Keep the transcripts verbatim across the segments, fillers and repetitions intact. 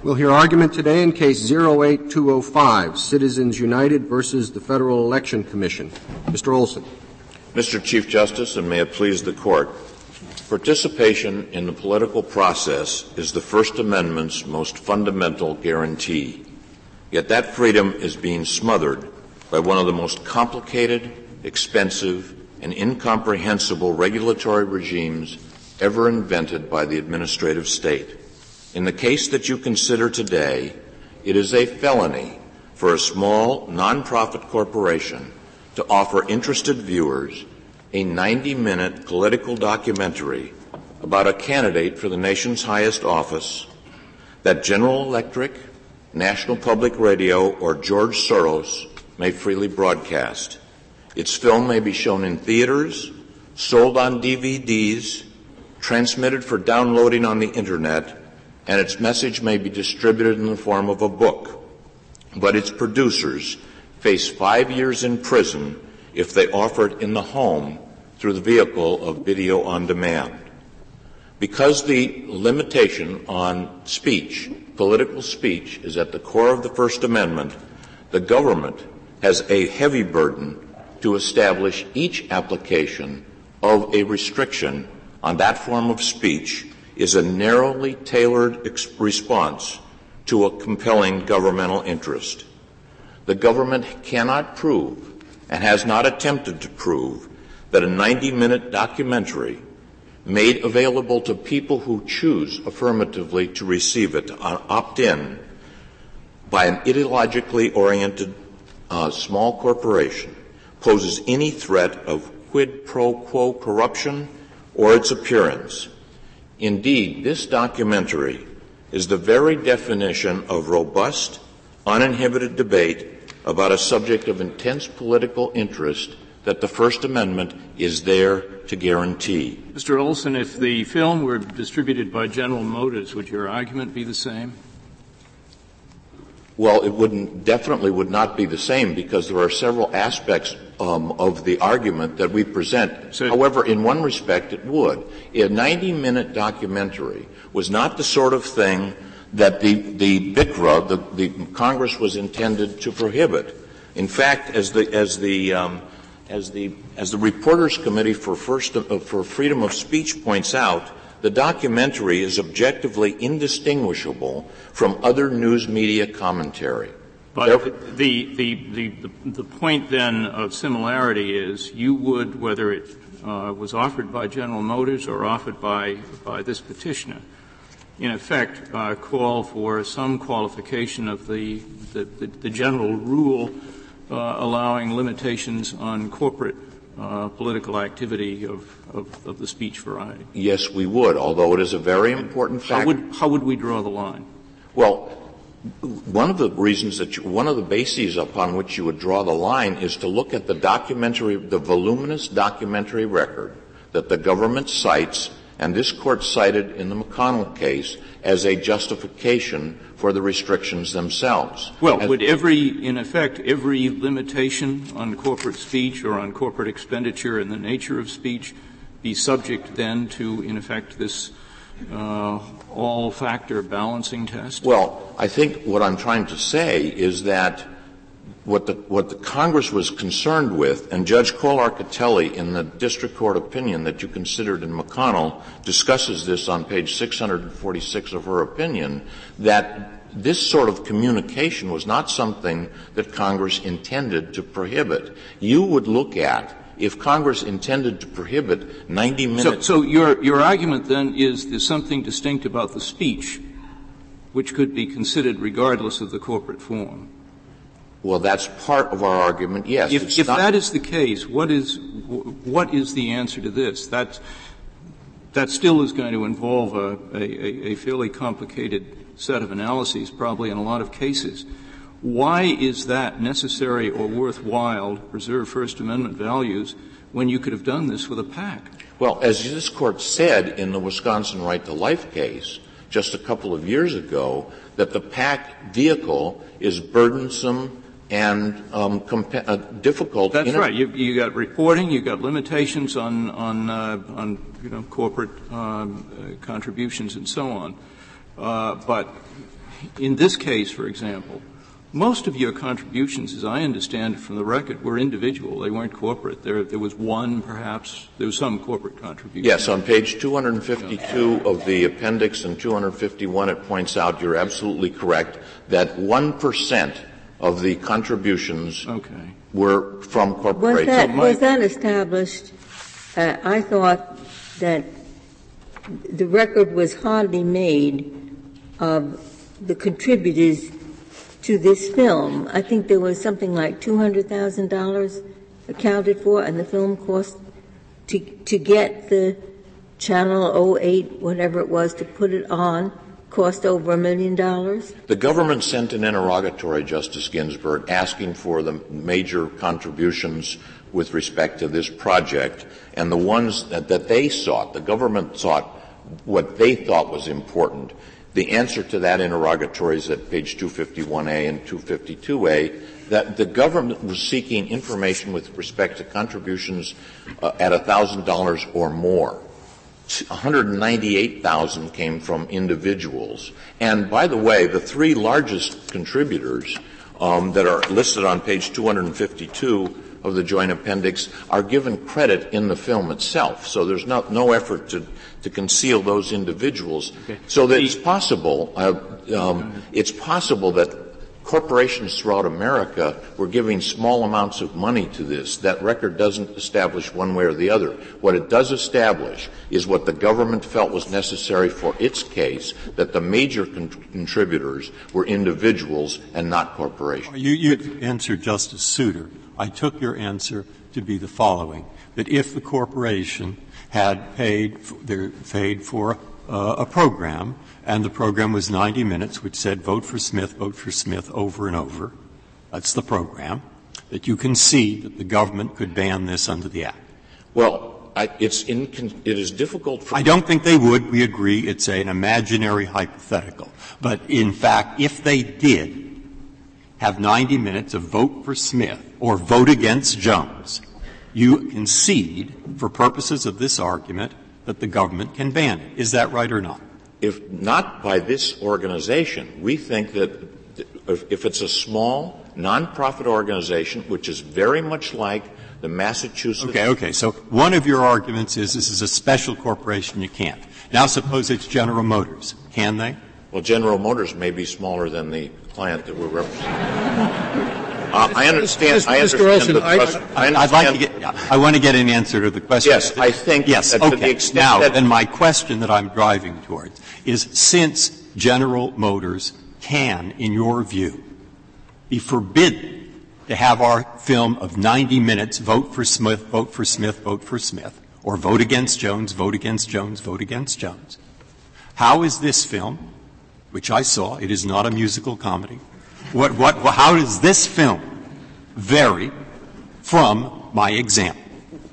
We'll hear argument today in Case zero eight two oh five, Citizens United versus the Federal Election Commission. Mister Olson. Mister Chief Justice, and may it please the Court, participation in the political process is the First Amendment's most fundamental guarantee. Yet that freedom is being smothered by one of the most complicated, expensive, and incomprehensible regulatory regimes ever invented by the administrative state. In the case that you consider today, it is a felony for a small, nonprofit corporation to offer interested viewers a ninety-minute political documentary about a candidate for the nation's highest office that General Electric, National Public Radio, or George Soros may freely broadcast. Its film may be shown in theaters, sold on D V Ds, transmitted for downloading on the Internet, and its message may be distributed in the form of a book. But its producers face five years in prison if they offer it in the home through the vehicle of video on demand. Because the limitation on speech, political speech, is at the core of the First Amendment, the government has a heavy burden to establish each application of a restriction on that form of speech is a narrowly tailored ex- response to a compelling governmental interest. The government cannot prove, and has not attempted to prove, that a ninety-minute documentary made available to people who choose affirmatively to receive it, uh, opt in, by an ideologically oriented uh, small corporation poses any threat of quid pro quo corruption or its appearance. Indeed, this documentary is the very definition of robust, uninhibited debate about a subject of intense political interest that the First Amendment is there to guarantee. Mister Olson, if the film were distributed by General Motors, would your argument be the same? Well, it wouldn't, definitely would not be the same, because there are several aspects um, of the argument that we present. So, however, in one respect it would. A ninety-minute documentary was not the sort of thing that the, the B I C R A, the, the Congress, was intended to prohibit. In fact, as the, as the, um, as the, as the Reporters Committee for First, uh, for Freedom of Speech points out, the documentary is objectively indistinguishable from other news media commentary. But the, the, the, the, the point then of similarity is you would, whether it uh, was offered by General Motors or offered by, by this petitioner, in effect uh, call for some qualification of the, the, the, the general rule uh, allowing limitations on corporate Uh, political activity of, of, of the speech variety. Yes, we would, although it is a very important fact. How would, how would we draw the line? Well, one of the reasons that you, one of the bases upon which you would draw the line is to look at the documentary, the voluminous documentary record that the government cites, and this court cited in the McConnell case, as a justification for the restrictions themselves. Well, as would every, in effect, every limitation on corporate speech or on corporate expenditure and the nature of speech be subject then to, in effect, this uh, all-factor balancing test? Well, I think what I'm trying to say is that what the, what the Congress was concerned with, and Judge Cole-Arcatelli in the district court opinion that you considered in McConnell discusses this on page six hundred forty-six of her opinion, that this sort of communication was not something that Congress intended to prohibit. You would look at, if Congress intended to prohibit ninety minutes. So, so your, your argument then is there's something distinct about the speech which could be considered regardless of the corporate form. Well, that's part of our argument, yes. If, if that is the case, what is, what is the answer to this? That, that still is going to involve a, a, a fairly complicated set of analyses, probably in a lot of cases. Why is that necessary or worthwhile to preserve First Amendment values when you could have done this with a PAC? Well, as this court said in the Wisconsin Right to Life case just a couple of years ago, that the PAC vehicle is burdensome and um, compa- uh, difficult. That's in right. You, you got reporting. You got limitations on on uh, on you know corporate um, uh, contributions and so on. Uh, but in this case, for example, most of your contributions, as I understand it from the record, were individual. They weren't corporate. There, there was one, perhaps, there was some corporate contribution. Yes, on page two hundred fifty-two yeah. of the appendix and two hundred fifty-one, it points out, you're absolutely correct, that one percent of the contributions okay. were from corporations. Was that, so my, was that established? Uh, I thought that the record was hardly made of the contributors to this film. I think there was something like two hundred thousand dollars accounted for, and the film cost to to get the channel oh eight, whatever it was, to put it on, cost over a million dollars. The government sent an interrogatory, Justice Ginsburg, asking for the major contributions with respect to this project, and the ones that, that they sought, the government sought what they thought was important. The answer to that interrogatory is at page two fifty-one A and two fifty-two A, that the government was seeking information with respect to contributions uh, at one thousand dollars or more. one hundred ninety-eight thousand came from individuals. And by the way, the three largest contributors um, that are listed on page two hundred fifty-two of the joint appendix are given credit in the film itself. So there's not, no effort to, to conceal those individuals. Okay. So that it's possible, uh, um, it's possible that corporations throughout America were giving small amounts of money to this. That record doesn't establish one way or the other. What it does establish is what the government felt was necessary for its case, that the major con- contributors were individuals and not corporations. You, you answered Justice Souter. I took your answer to be the following, that if the corporation had paid, paid for uh, a program, and the program was ninety minutes, which said vote for Smith, vote for Smith over and over, that's the program, that you concede that the government could ban this under the Act. Well, I, it's in, it is difficult for... I don't think they would. We agree it's an imaginary hypothetical. But in fact, if they did have ninety minutes of vote for Smith or vote against Jones, you concede, for purposes of this argument, that the government can ban it. Is that right or not? If not by this organization, we think that if it's a small, nonprofit organization, which is very much like the Massachusetts... Okay, okay. So one of your arguments is this is a special corporation, you can't. Now suppose it's General Motors. Can they? Well, General Motors may be smaller than the client that we're representing. Uh, I understand. I understand. Olson, the question. I, I understand. I'd like to get. Yeah, I want to get an answer to the question. Yes, I think. Yes. That okay. To the extent now, that then, my question that I'm driving towards is: since General Motors can, in your view, be forbidden to have our film of ninety minutes, vote for Smith, vote for Smith, vote for Smith, or vote against Jones, vote against Jones, vote against Jones, how is this film, which I saw, it is not a musical comedy. What, what, how does this film vary from my example?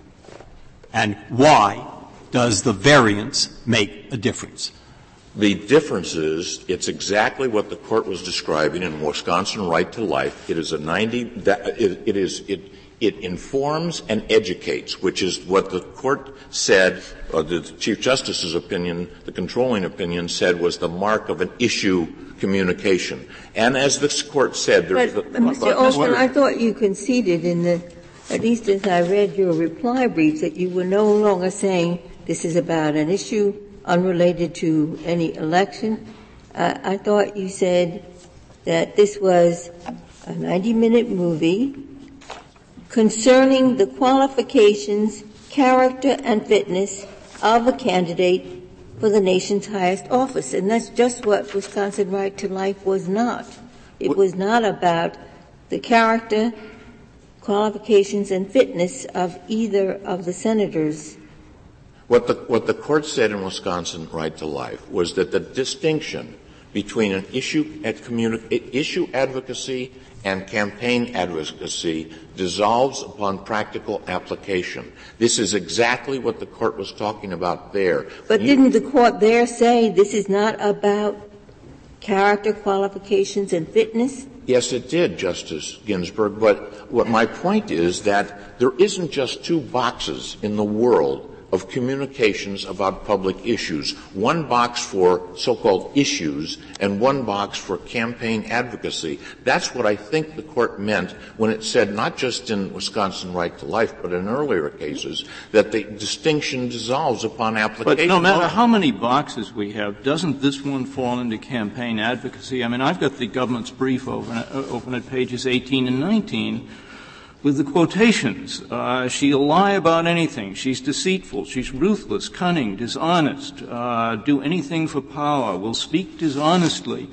And why does the variance make a difference? The difference is it's exactly what the court was describing in Wisconsin Right to Life. It is a ninety, that, it, it is, it, it informs and educates, which is what the court said, uh, the Chief Justice's opinion, the controlling opinion said was the mark of an issue communication. And as this court said, there's but, the, Mister Olson, I thought you conceded in the, at least as I read your reply brief, that you were no longer saying this is about an issue unrelated to any election. Uh, I thought you said that this was a ninety-minute movie concerning the qualifications, character, and fitness of a candidate for the nation's highest office. And that's just what Wisconsin Right to Life was not. It was not about the character, qualifications, and fitness of either of the senators. What the, what the court said in Wisconsin Right to Life was that the distinction between an issue, at communi- issue advocacy and campaign advocacy dissolves upon practical application. This is exactly what the court was talking about there. But you, didn't the court there say this is not about character, qualifications, and fitness? Yes, it did, Justice Ginsburg. But what my point is that there isn't just two boxes in the world of communications about public issues, one box for so-called issues and one box for campaign advocacy. That's what I think the Court meant when it said, not just in Wisconsin Right to Life, but in earlier cases, that the distinction dissolves upon application. But no matter how many boxes we have, doesn't this one fall into campaign advocacy? I mean, I've got the government's brief open, uh, open at pages eighteen and nineteen. With the quotations, uh, she'll lie about anything. She's deceitful. She's ruthless, cunning, dishonest, uh, do anything for power, will speak dishonestly,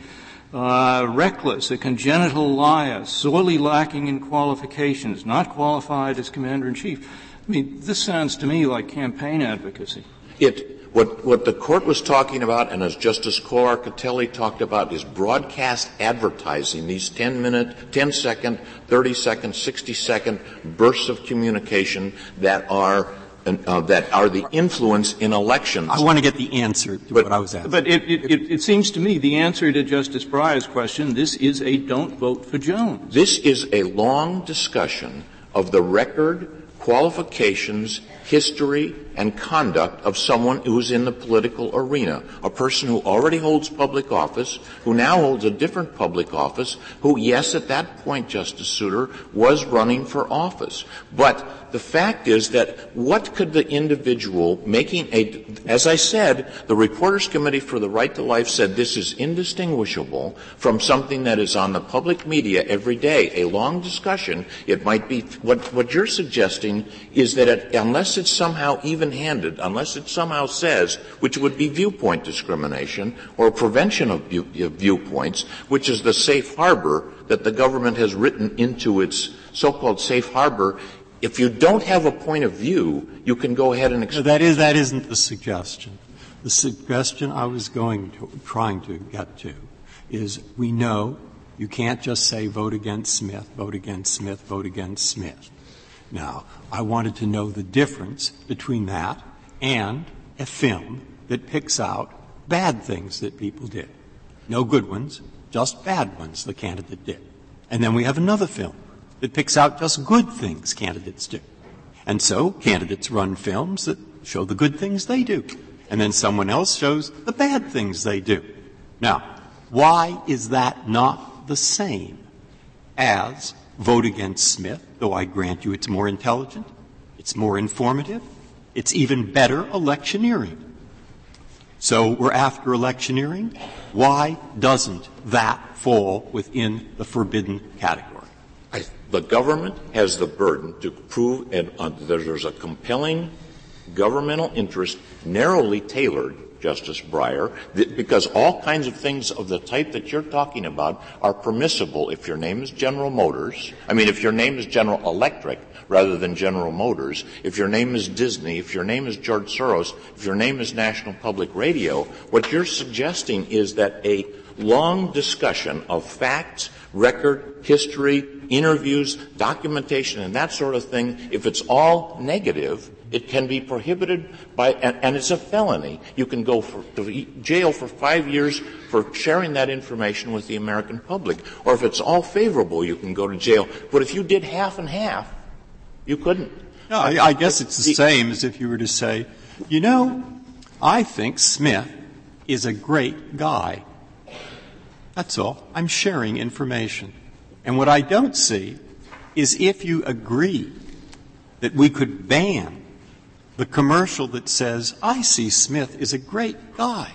uh, reckless, a congenital liar, sorely lacking in qualifications, not qualified as commander-in-chief. I mean, this sounds to me like campaign advocacy. It What, what the Court was talking about, and as Justice Colar-Catelli talked about, is broadcast advertising, these ten-minute, ten-second, thirty-second, sixty-second bursts of communication that are uh, that are the influence in elections. I want to get the answer to but, what I was asking. But it, it, it, it seems to me the answer to Justice Breyer's question, this is a don't vote for Jones. This is a long discussion of the record, qualifications, history, and conduct of someone who's in the political arena, a person who already holds public office, who now holds a different public office, who, yes, at that point, Justice Souter, was running for office. But the fact is that what could the individual making a, as I said, the Reporters Committee for the Right to Life said this is indistinguishable from something that is on the public media every day, a long discussion. It might be, what, what you're suggesting is that it, unless it's somehow even-handed, unless it somehow says, which would be viewpoint discrimination or prevention of, view, of viewpoints, which is the safe harbor that the government has written into its so-called safe harbor. If you don't have a point of view, you can go ahead and express. No, that is that isn't the suggestion. The suggestion I was going to trying to get to is we know you can't just say vote against Smith, vote against Smith, vote against Smith. Now, I wanted to know the difference between that and a film that picks out bad things that people did. No good ones, just bad ones the candidate did. And then we have another film that picks out just good things candidates do. And so candidates run films that show the good things they do. And then someone else shows the bad things they do. Now, why is that not the same as vote against Smith, though I grant you it's more intelligent, it's more informative, it's even better electioneering. So we're after electioneering. Why doesn't that fall within the forbidden category? I, the government has the burden to prove and uh, there's a compelling governmental interest narrowly tailored, Justice Breyer, that because all kinds of things of the type that you're talking about are permissible if your name is General Motors. I mean, if your name is General Electric rather than General Motors, if your name is Disney, if your name is George Soros, if your name is National Public Radio, what you're suggesting is that a long discussion of facts, record, history, interviews, documentation, and that sort of thing, if it's all negative, it can be prohibited by, and, and it's a felony. You can go for, to jail for five years for sharing that information with the American public. Or if it's all favorable, you can go to jail. But if you did half and half, you couldn't. No, I, I guess it's the same as if you were to say, you know, I think Smith is a great guy. That's all. I'm sharing information. And what I don't see is if you agree that we could ban the commercial that says, I see Smith is a great guy.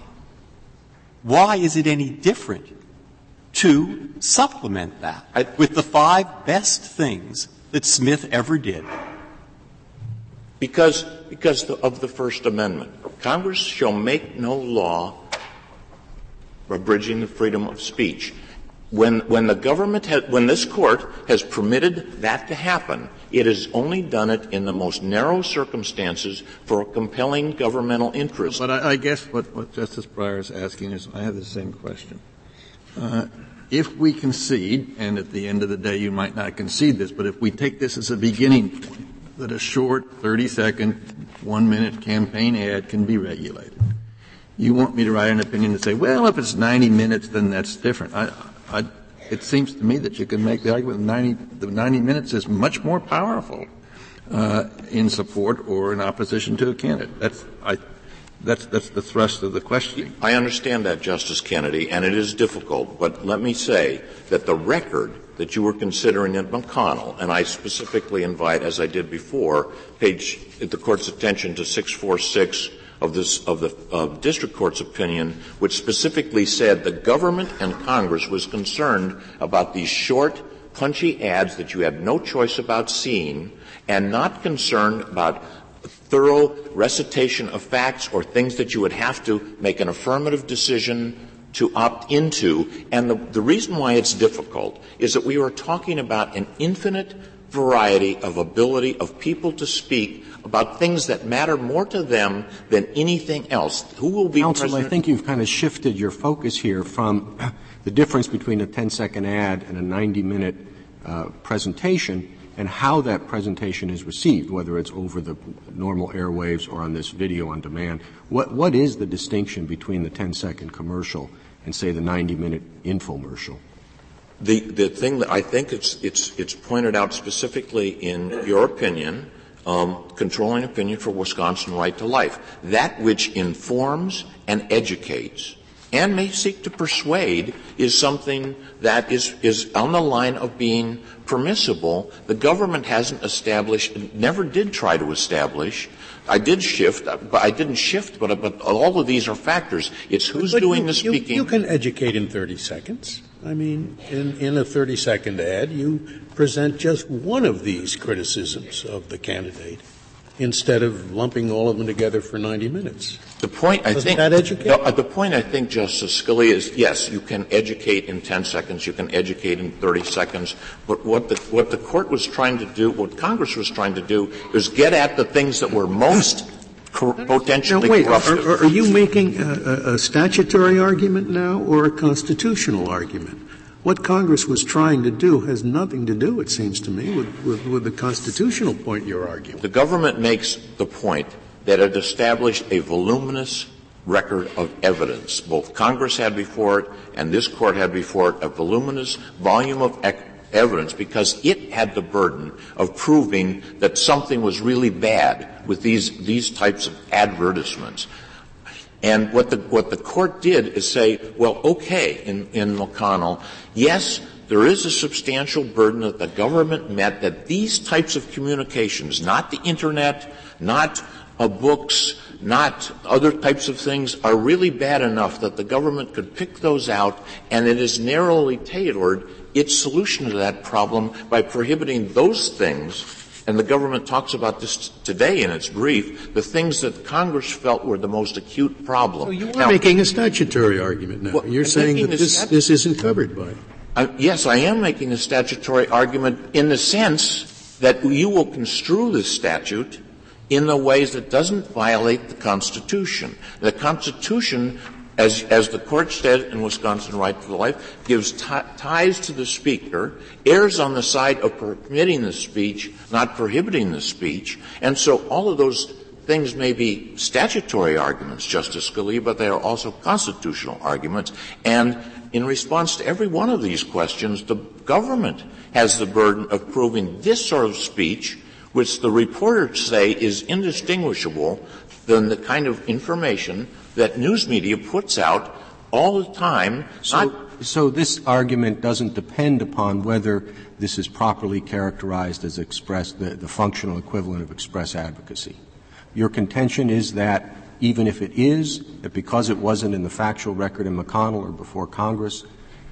Why is it any different to supplement that I, with the five best things that Smith ever did? Because, because the, of the First Amendment. Congress shall make no law abridging the freedom of speech. When, when the government has, when this court has permitted that to happen, it has only done it in the most narrow circumstances for a compelling governmental interest. But I, I guess what, what Justice Breyer is asking is, I have the same question. Uh, if we concede, and at the end of the day you might not concede this, but if we take this as a beginning point, that a short thirty-second, one-minute campaign ad can be regulated, you want me to write an opinion and say, well, if it's ninety minutes, then that's different. I, I, it seems to me that you can make the argument that ninety, the ninety minutes is much more powerful uh, in support or in opposition to a candidate. That's, I, that's, that's the thrust of the question. I understand that, Justice Kennedy, and it is difficult, but let me say that the record that you were considering at McConnell, and I specifically invite, as I did before, page, the Court's attention to six forty-six of this, of the, of District Court's opinion, which specifically said the government and Congress was concerned about these short, punchy ads that you had no choice about seeing, and not concerned about thorough recitation of facts or things that you would have to make an affirmative decision to opt into. And the, the reason why it's difficult is that we are talking about an infinite variety of ability of people to speak about things that matter more to them than anything else. Who will be Counsel, president? I think you've kind of shifted your focus here from the difference between a ten-second ad and a ninety-minute uh, presentation and how that presentation is received, whether it's over the normal airwaves or on this video on demand. What, what is the distinction between the ten-second commercial and, say, the ninety-minute infomercial? The, the thing that I think it's, it's, it's pointed out specifically in your opinion, um, controlling opinion for Wisconsin Right to Life, that which informs and educates and may seek to persuade is something that is, is on the line of being permissible. The government hasn't established, never did try to establish. I did shift, but I didn't shift, but, but all of these are factors. It's who's but doing you, the speaking. You, you can educate in thirty seconds. I mean, in, in a thirty-second ad, you present just one of these criticisms of the candidate instead of lumping all of them together for ninety minutes. The point I Doesn't think that educate? No, the point I think, Justice Scalia, is yes, you can educate in ten seconds, you can educate in thirty seconds, but what the what the court was trying to do, what Congress was trying to do, is get at the things that were most cor- potentially now, wait, corruptive. Are, are you making a, a statutory argument now or a constitutional argument? What Congress was trying to do has nothing to do, it seems to me, with, with, with the constitutional point you're arguing. The government makes the point that it established a voluminous record of evidence. Both Congress had before it and this Court had before it a voluminous volume of ec- evidence because it had the burden of proving that something was really bad with these, these types of advertisements. And what the, what the Court did is say, well, okay, in, in McConnell, yes, there is a substantial burden that the government met that these types of communications, not the Internet, not uh, books, not other types of things, are really bad enough that the government could pick those out, and it is narrowly tailored its solution to that problem by prohibiting those things. And the government talks about this today in its brief, the things that Congress felt were the most acute problem. So you are now, making a statutory argument now. Well, You're I'm saying that this, stat- this isn't covered by it. Uh, yes, I am making a statutory argument in the sense that you will construe this statute in the ways that doesn't violate the Constitution. The Constitution, as, as the Court said in Wisconsin Right to Life, gives t- ties to the speaker, errs on the side of permitting the speech, not prohibiting the speech, and so all of those things may be statutory arguments, Justice Scalia, but they are also constitutional arguments. And in response to every one of these questions, the government has the burden of proving this sort of speech, which the reporters say is indistinguishable than the kind of information that news media puts out all the time. So, not so this argument doesn't depend upon whether this is properly characterized as express, the, the functional equivalent of express advocacy. Your contention is that even if it is, that because it wasn't in the factual record in McConnell or before Congress,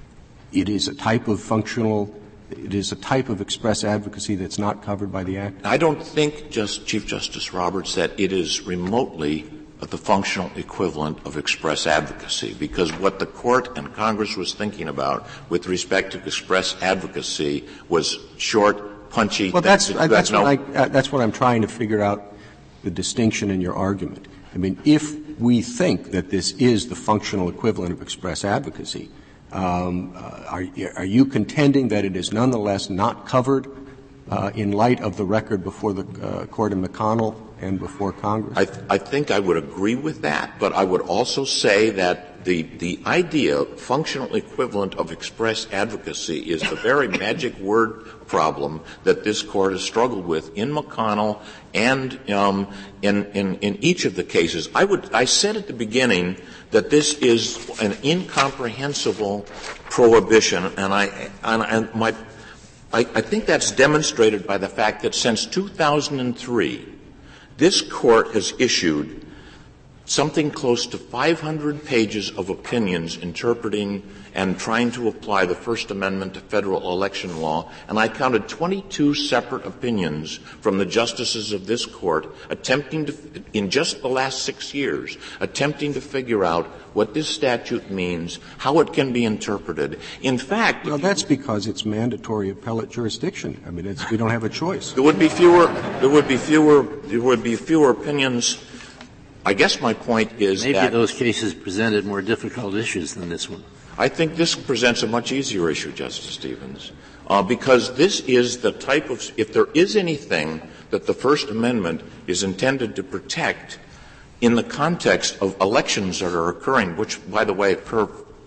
it is a type of functional, it is a type of express advocacy that's not covered by the Act? I don't think, just Chief Justice Roberts, that it is remotely the functional equivalent of express advocacy, because what the Court and Congress was thinking about with respect to express advocacy was short, punchy. Well, that's, that, that's, no, what I, uh, that's what I'm trying to figure out, the distinction in your argument. I mean, if we think that this is the functional equivalent of express advocacy, um, uh, are, are you contending that it is nonetheless not covered uh, in light of the record before the uh, court in McConnell and before Congress? I, th- I think I would agree with that, but I would also say that the, the idea, functional equivalent of express advocacy, is the very magic word problem that this court has struggled with in McConnell and um, in, in, in each of the cases. I would, I said at the beginning that this is an incomprehensible prohibition, and I, and, and my, I, I think that's demonstrated by the fact that since two thousand three, this court has issued something close to five hundred pages of opinions interpreting and trying to apply the First Amendment to federal election law, and I counted twenty-two separate opinions from the justices of this court attempting to, in just the last six years, attempting to figure out what this statute means, how it can be interpreted. In fact, well, that's because it's mandatory appellate jurisdiction. I mean, it's, we don't have a choice. There would be fewer. There would be fewer. There would be fewer opinions. I guess my point is maybe that those cases presented more difficult issues than this one. I think this presents a much easier issue, Justice Stevens, uh, because this is the type of – if there is anything that the First Amendment is intended to protect in the context of elections that are occurring, which, by the way, occur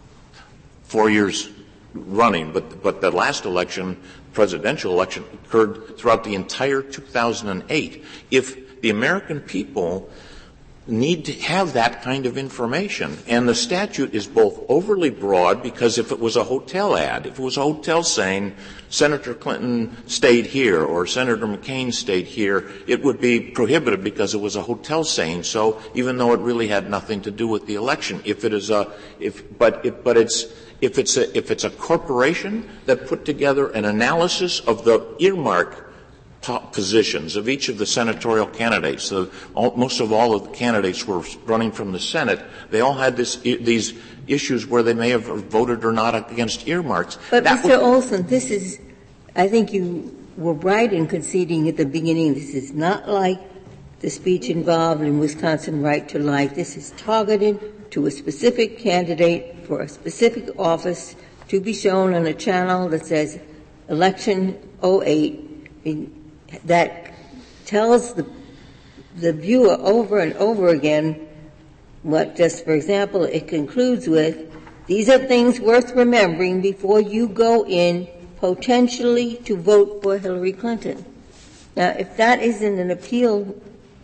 four years running, but, but the last election, presidential election, occurred throughout the entire two thousand eight. If the American people – need to have that kind of information. And the statute is both overly broad because if it was a hotel ad, if it was a hotel saying Senator Clinton stayed here or Senator McCain stayed here, it would be prohibited because it was a hotel saying so, even though it really had nothing to do with the election. If it is a, if, but, if, but it's, if it's a, if it's a corporation that put together an analysis of the earmark positions of each of the senatorial candidates. So all, most of all of the candidates were running from the Senate. They all had this, I- these issues where they may have voted or not against earmarks. But, that Mister was, Olson, this is – I think you were right in conceding at the beginning this is not like the speech involved in Wisconsin Right to Life. This is targeted to a specific candidate for a specific office to be shown on a channel that says Election oh eight. In, that tells the the viewer over and over again what, just for example, it concludes with, these are things worth remembering before you go in potentially to vote for Hillary Clinton. Now, if that isn't an appeal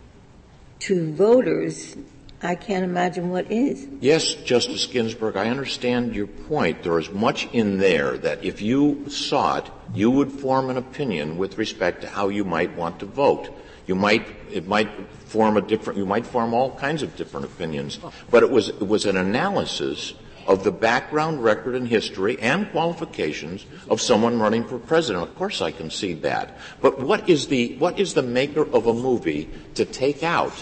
to voters, I can't imagine what is. Yes, Justice Ginsburg, I understand your point. There is much in there that if you saw it, you would form an opinion with respect to how you might want to vote. You might, it might form a different, you might form all kinds of different opinions. But it was, it was an analysis of the background record and history and qualifications of someone running for president. Of course I concede that. But what is the, what is the maker of a movie to take out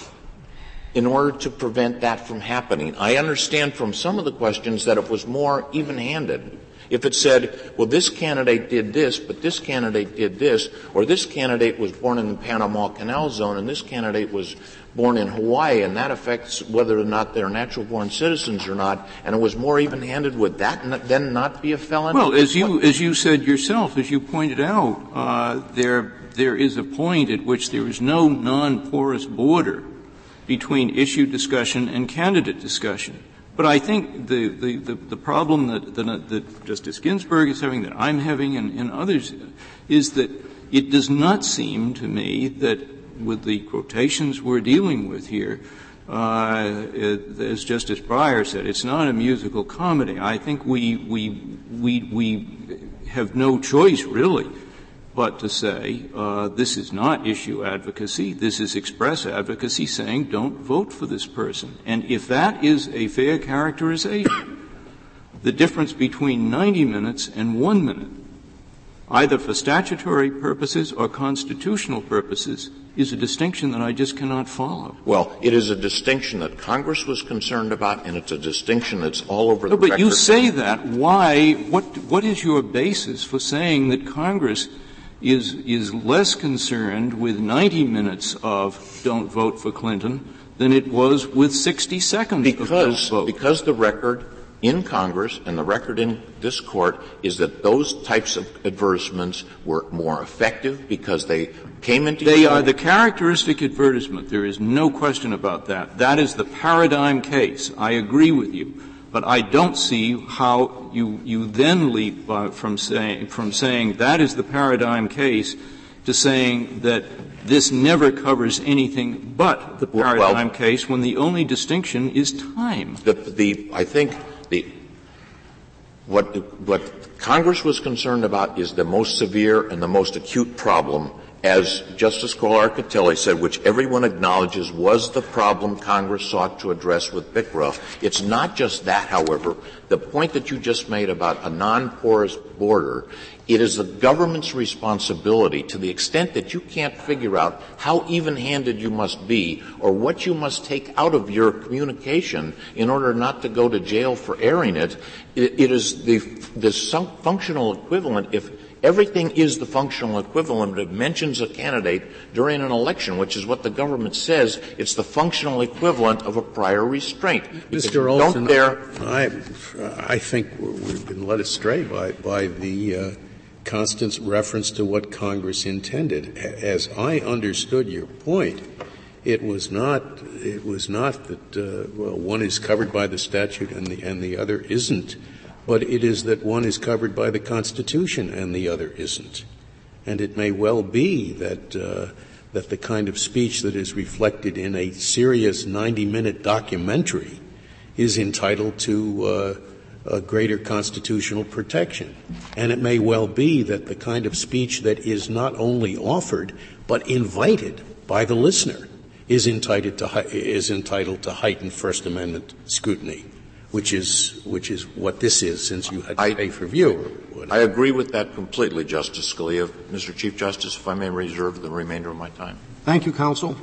in order to prevent that from happening? I understand from some of the questions that it was more even-handed. If it said, well, this candidate did this, but this candidate did this, or this candidate was born in the Panama Canal Zone and this candidate was born in Hawaii, and that affects whether or not they're natural-born citizens or not, and it was more even-handed, would that n- then not be a felony? Well, as you, as you said yourself, as you pointed out, uh, there, there is a point at which there is no non-porous border between issue discussion and candidate discussion. But I think the, the, the, the problem that, that, that Justice Ginsburg is having, that I'm having, and, and others, is that it does not seem to me that with the quotations we're dealing with here, uh, it, as Justice Breyer said, it's not a musical comedy. I think we, we, we, we have no choice, really, but to say, uh, this is not issue advocacy, this is express advocacy saying don't vote for this person. And if that is a fair characterization, the difference between ninety minutes and one minute, either for statutory purposes or constitutional purposes, is a distinction that I just cannot follow. Well, it is a distinction that Congress was concerned about, and it's a distinction that's all over no, the but record. You say that. Why? What, what is your basis for saying that Congress is, is less concerned with ninety minutes of don't vote for Clinton than it was with sixty seconds because, of don't vote? Because the record in Congress and the record in this court is that those types of advertisements were more effective because they came into They are the characteristic advertisement. There is no question about that. That is the paradigm case. I agree with you. But I don't see how you, you then leap uh, from saying, from saying that is the paradigm case to saying that this never covers anything but the paradigm well, case when the only distinction is time. The, the, I think the, what, what Congress was concerned about is the most severe and the most acute problem, as Justice Kolar-Catelli said, which everyone acknowledges was the problem Congress sought to address with B I C R A. It's not just that, however. The point that you just made about a non-porous border, it is the government's responsibility, to the extent that you can't figure out how even-handed you must be or what you must take out of your communication in order not to go to jail for airing it, it, it is the, the functional equivalent. If everything is the functional equivalent, it mentions a candidate during an election, which is what the government says, it's the functional equivalent of a prior restraint. Mister Olson, don't dare I, I think we've been led astray by, by the uh, constant reference to what Congress intended. As I understood your point, it was not, it was not that, uh, well, one is covered by the statute and the, and the other isn't. But it is that one is covered by the Constitution and the other isn't. And it may well be that uh, that the kind of speech that is reflected in a serious ninety-minute documentary is entitled to uh, a greater constitutional protection. And it may well be that the kind of speech that is not only offered but invited by the listener is entitled to is entitled to heightened First Amendment scrutiny. Which is, which is what this is, since you had to I, pay for view. I agree with that completely, Justice Scalia. Mister Chief Justice, if I may reserve the remainder of my time. Thank you, counsel.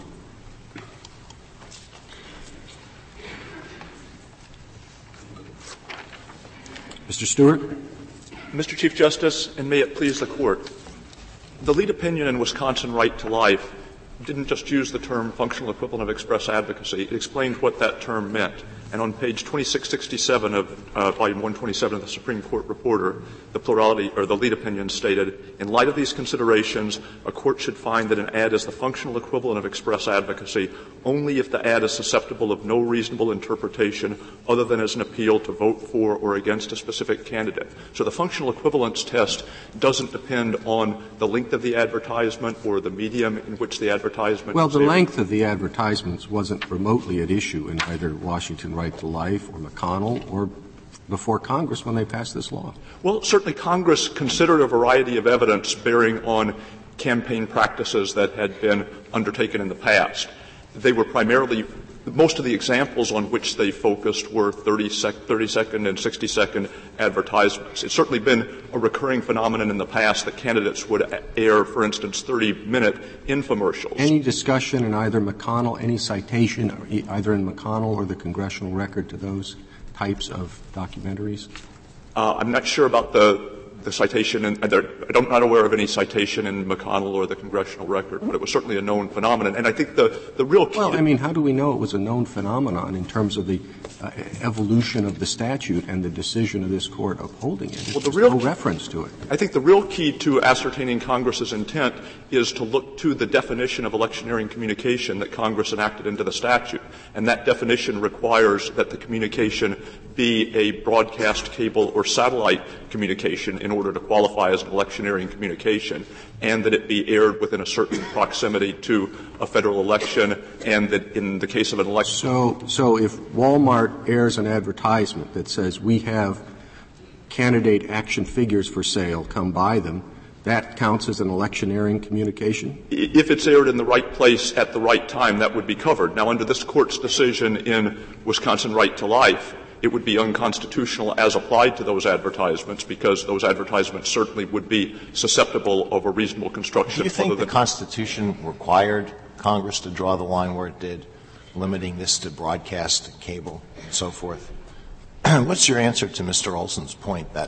Mister Stewart. Mister Chief Justice, and may it please the Court, the lead opinion in Wisconsin Right to Life didn't just use the term functional equivalent of express advocacy. It explained what that term meant. And on page twenty-six sixty-seven of uh, volume one twenty-seven of the Supreme Court Reporter, the plurality or the lead opinion stated, in light of these considerations, a court should find that an ad is the functional equivalent of express advocacy only if the ad is susceptible of no reasonable interpretation other than as an appeal to vote for or against a specific candidate. So the functional equivalence test doesn't depend on the length of the advertisement or the medium in which the advertisement Well, is the aired. length of the advertisements wasn't remotely at issue in either Washington Right to Life or McConnell or before Congress when they passed this law. Well, certainly Congress considered a variety of evidence bearing on campaign practices that had been undertaken in the past. They were primarily — most of the examples on which they focused were thirty second and sixty second advertisements. It's certainly been a recurring phenomenon in the past that candidates would air, for instance, thirty minute infomercials. Any discussion in either McConnell, any citation either in McConnell or the congressional record to those types of documentaries? Uh, I'm not sure about the the citation, and I'm not aware of any citation in McConnell or the congressional record, but it was certainly a known phenomenon. And I think the, the real key — Well, I mean, how do we know it was a known phenomenon in terms of the uh, evolution of the statute and the decision of this Court upholding it? Well, the There's real no key, reference to it. I think the real key to ascertaining Congress's intent is to look to the definition of electioneering communication that Congress enacted into the statute. And that definition requires that the communication be a broadcast, cable, or satellite communication in order to qualify as an electioneering communication, and that it be aired within a certain proximity to a federal election, and that in the case of an election. So, so if Walmart airs an advertisement that says we have candidate action figures for sale, come buy them, that counts as an electioneering communication? If it's aired in the right place at the right time, that would be covered. Now, under this Court's decision in Wisconsin Right to Life, it would be unconstitutional as applied to those advertisements because those advertisements certainly would be susceptible of a reasonable construction. Do you think the Constitution required Congress to draw the line where it did, limiting this to broadcast, and cable, and so forth? What's your answer to Mister Olson's point that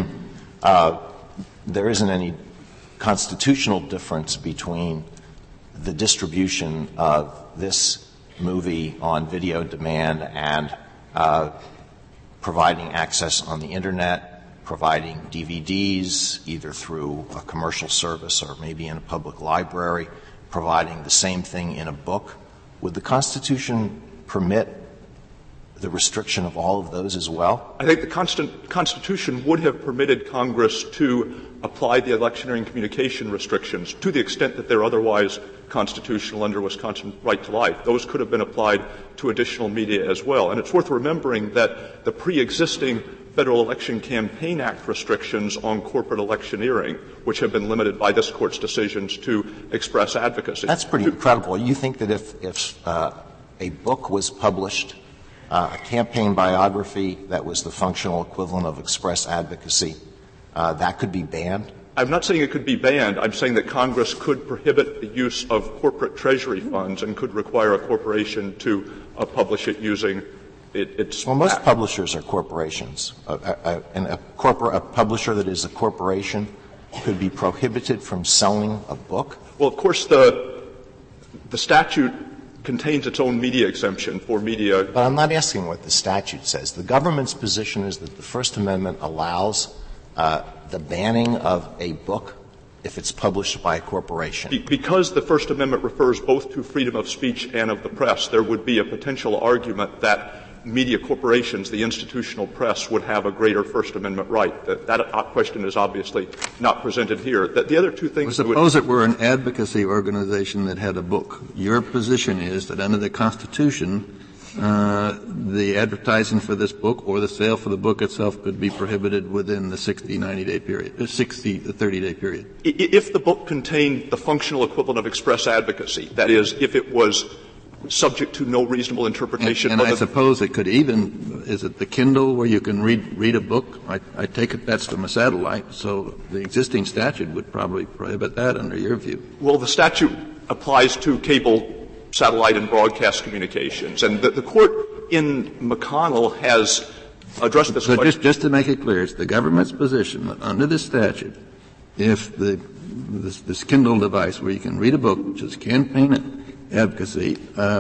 uh, there isn't any constitutional difference between the distribution of this movie on video demand and uh, providing access on the Internet, providing D V Ds either through a commercial service or maybe in a public library, providing the same thing in a book. Would the Constitution permit the restriction of all of those as well? I think the Constant, Constitution would have permitted Congress to apply the electioneering communication restrictions to the extent that they're otherwise constitutional under Wisconsin right to life. Those could have been applied to additional media as well. And it's worth remembering that the pre-existing Federal Election Campaign Act restrictions on corporate electioneering, which have been limited by this Court's decisions to express advocacy. That's pretty incredible. You think that if, if uh, a book was published, uh, a campaign biography that was the functional equivalent of express advocacy, uh, that could be banned? I'm not saying it could be banned. I'm saying that Congress could prohibit the use of corporate treasury funds and could require a corporation to uh, publish it using it, its. Well, most publishers are corporations. A, a, and a, corpor- a publisher that is a corporation could be prohibited from selling a book? Well, of course, the the statute contains its own media exemption for media. But I'm not asking what the statute says. The government's position is that the First Amendment allows uh, the banning of a book if it's published by a corporation. Be- because the First Amendment refers both to freedom of speech and of the press, there would be a potential argument that media corporations, the institutional press, would have a greater First Amendment right. That, that question is obviously not presented here. The, the other two things. Well, suppose it were an advocacy organization that had a book. Your position is that under the Constitution, uh, the advertising for this book or the sale for the book itself could be prohibited within the sixty, ninety day period, uh, sixty, thirty day period. If the book contained the functional equivalent of express advocacy, that is, if it was subject to no reasonable interpretation. And, and I suppose it could even, is it the Kindle where you can read, read a book? I, I take it that's from a satellite, so the existing statute would probably prohibit that under your view. Well, the statute applies to cable, satellite, and broadcast communications. And the, the Court in McConnell has addressed this so question. Just, just to make it clear, it's the government's position that under this statute, if the this, this Kindle device where you can read a book, which is campaign advocacy, uh,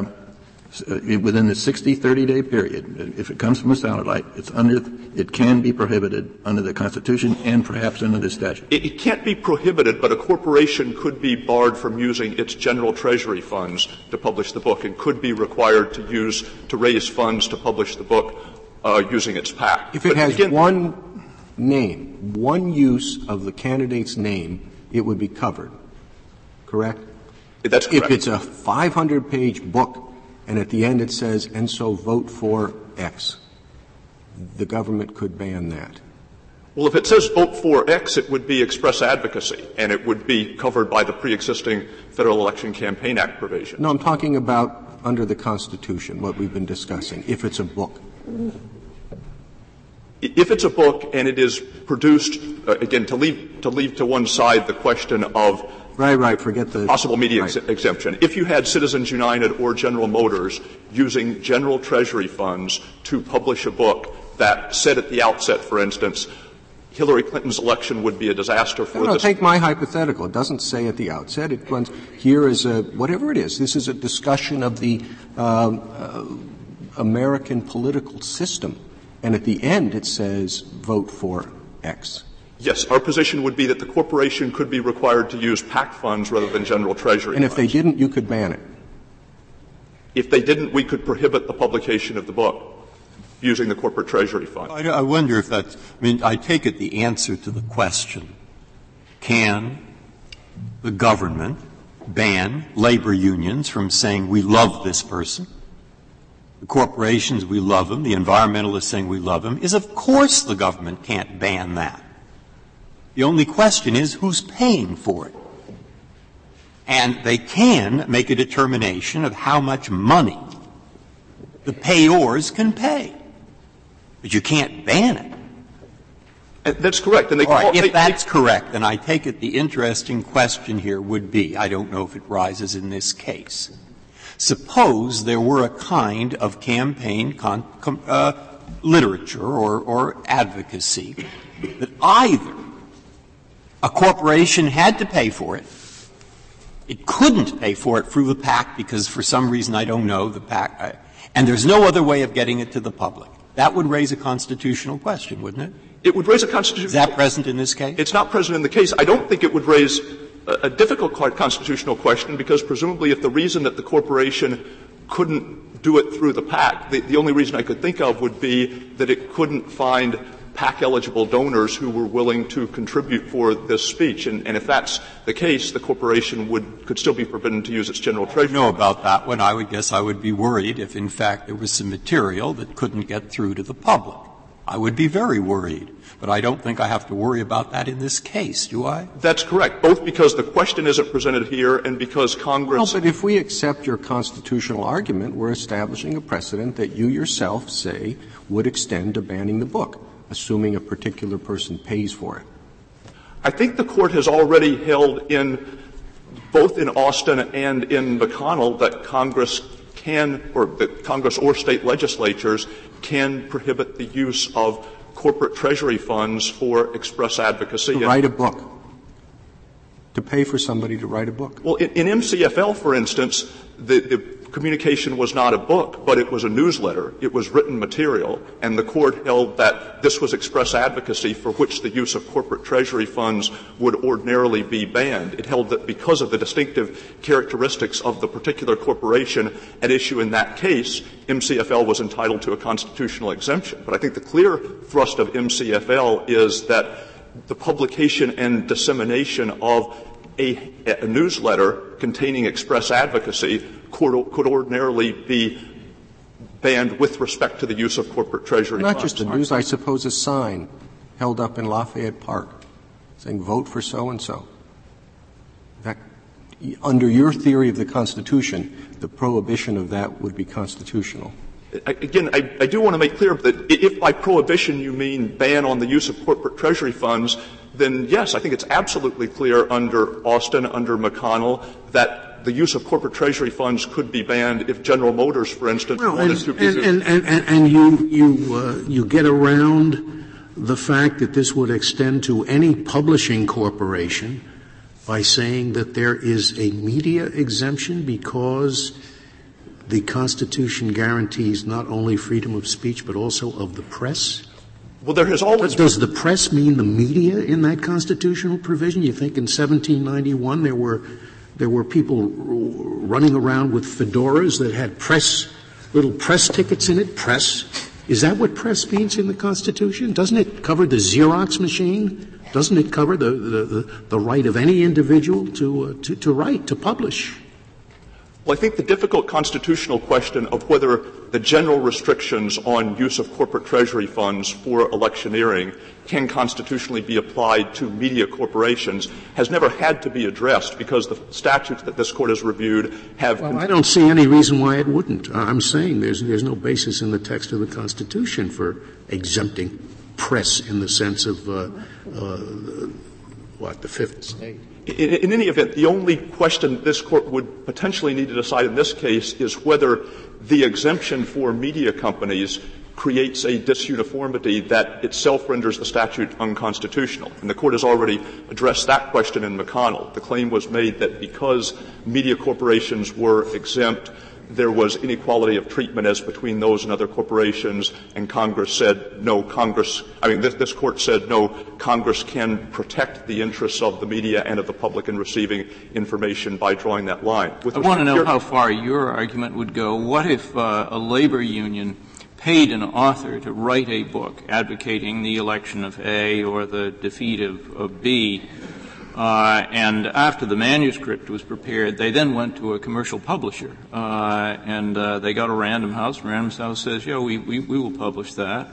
within the sixty, thirty day period, if it comes from a satellite, it's under, it can be prohibited under the Constitution and perhaps under the statute. It, it can't be prohibited, but a corporation could be barred from using its general treasury funds to publish the book and could be required to use, to raise funds to publish the book, uh, using its PAC. If it but has again, one name, one use of the candidate's name, it would be covered. Correct? That's correct. If it's a five hundred page book and at the end it says, and so vote for X, the government could ban that. Well, if it says vote for X, it would be express advocacy, and it would be covered by the pre-existing Federal Election Campaign Act provision. No, I'm talking about under the Constitution, what we've been discussing, if it's a book. If it's a book and it is produced, uh, again, to leave, to leave to one side the question of Right, right. Forget the possible media right. ex- exemption. If you had Citizens United or General Motors using general treasury funds to publish a book that said at the outset, for instance, Hillary Clinton's election would be a disaster for no, no, this. take my hypothetical. It doesn't say at the outset. It runs here is a whatever it is. This is a discussion of the um, uh, American political system, and at the end it says vote for X. Yes, our position would be that the corporation could be required to use PAC funds rather than general treasury And funds. if they didn't, you could ban it. If they didn't, we could prohibit the publication of the book using the corporate treasury fund. I, I wonder if that's, I mean, I take it the answer to the question, can the government ban labor unions from saying we love this person? The corporations, we love them. The environmentalists saying we love them, is of course the government can't ban that. The only question is who's paying for it. And they can make a determination of how much money the payors can pay. But you can't ban it. And that's correct. And they All right, call, if they, that's they, correct, then I take it the interesting question here would be, I don't know if it rises in this case, suppose there were a kind of campaign con, com, uh, literature or, or advocacy that either a corporation had to pay for it, it couldn't pay for it through the PAC because for some reason I don't know the PAC, I, and there's no other way of getting it to the public. That would raise a constitutional question, wouldn't it? It would raise a constitutional. Is that present in this case? It's not present in the case. I don't think it would raise a, a difficult constitutional question because presumably if the reason that the corporation couldn't do it through the PAC, the, the only reason I could think of would be that it couldn't find PAC-eligible donors who were willing to contribute for this speech. And, and if that's the case, the corporation would could still be forbidden to use its general treasury. I know about that one. I would guess I would be worried if, in fact, there was some material that couldn't get through to the public. I would be very worried. But I don't think I have to worry about that in this case, do I? That's correct, both because the question isn't presented here and because Congress — No, but if we accept your constitutional argument, we're establishing a precedent that you yourself say would extend to banning the book, assuming a particular person pays for it. I think the Court has already held in — both in Austin and in McConnell that Congress can — or that Congress or state legislatures can prohibit the use of corporate treasury funds for express advocacy. To write a book. To pay for somebody to write a book. Well, in, in M C F L, for instance, the, the communication was not a book, but it was a newsletter. It was written material, and the Court held that this was express advocacy for which the use of corporate treasury funds would ordinarily be banned. It held that because of the distinctive characteristics of the particular corporation at issue in that case, M C F L was entitled to a constitutional exemption. But I think the clear thrust of M C F L is that the publication and dissemination of a, a newsletter containing express advocacy could, could ordinarily be banned with respect to the use of corporate treasury Not funds. just a news, I suppose a sign held up in Lafayette Park saying vote for so-and-so. That, under your theory of the Constitution, the prohibition of that would be constitutional. I, again, I, I do want to make clear that if by prohibition you mean ban on the use of corporate treasury funds, then yes, I think it's absolutely clear under Austin, under McConnell, that the use of corporate treasury funds could be banned if General Motors, for instance, well, wanted and, to be. And, and, and, and, and you you uh, you get around the fact that this would extend to any publishing corporation by saying that there is a media exemption because the Constitution guarantees not only freedom of speech but also of the press. Well, there has always Does the press mean the media in that constitutional provision? You think in seventeen ninety-one there were there were people running around with fedoras that had press, little press tickets in it, press. Is that what press means in the Constitution? Doesn't it cover the Xerox machine? Doesn't it cover the, the, the, the right of any individual to, uh, to, to write, to publish? Well, I think the difficult constitutional question of whether the general restrictions on use of corporate treasury funds for electioneering can constitutionally be applied to media corporations has never had to be addressed because the statutes that this Court has reviewed have. Well, I don't see any reason why it wouldn't. I'm saying there's there's no basis in the text of the Constitution for exempting press in the sense of uh, uh, what the fifth state. In, in any event, the only question this Court would potentially need to decide in this case is whether the exemption for media companies creates a disuniformity that itself renders the statute unconstitutional. And the Court has already addressed that question in McConnell. The claim was made that because media corporations were exempt, there was inequality of treatment as between those and other corporations, and Congress said no, Congress — I mean, this, this Court said no, Congress can protect the interests of the media and of the public in receiving information by drawing that line. With I want to know how far your argument would go. What if uh, a labor union paid an author to write a book advocating the election of A or the defeat of, of B, Uh, and after the manuscript was prepared, they then went to a commercial publisher, uh, and uh, they got a Random House. Random House says, "Yeah, we, we, we will publish that."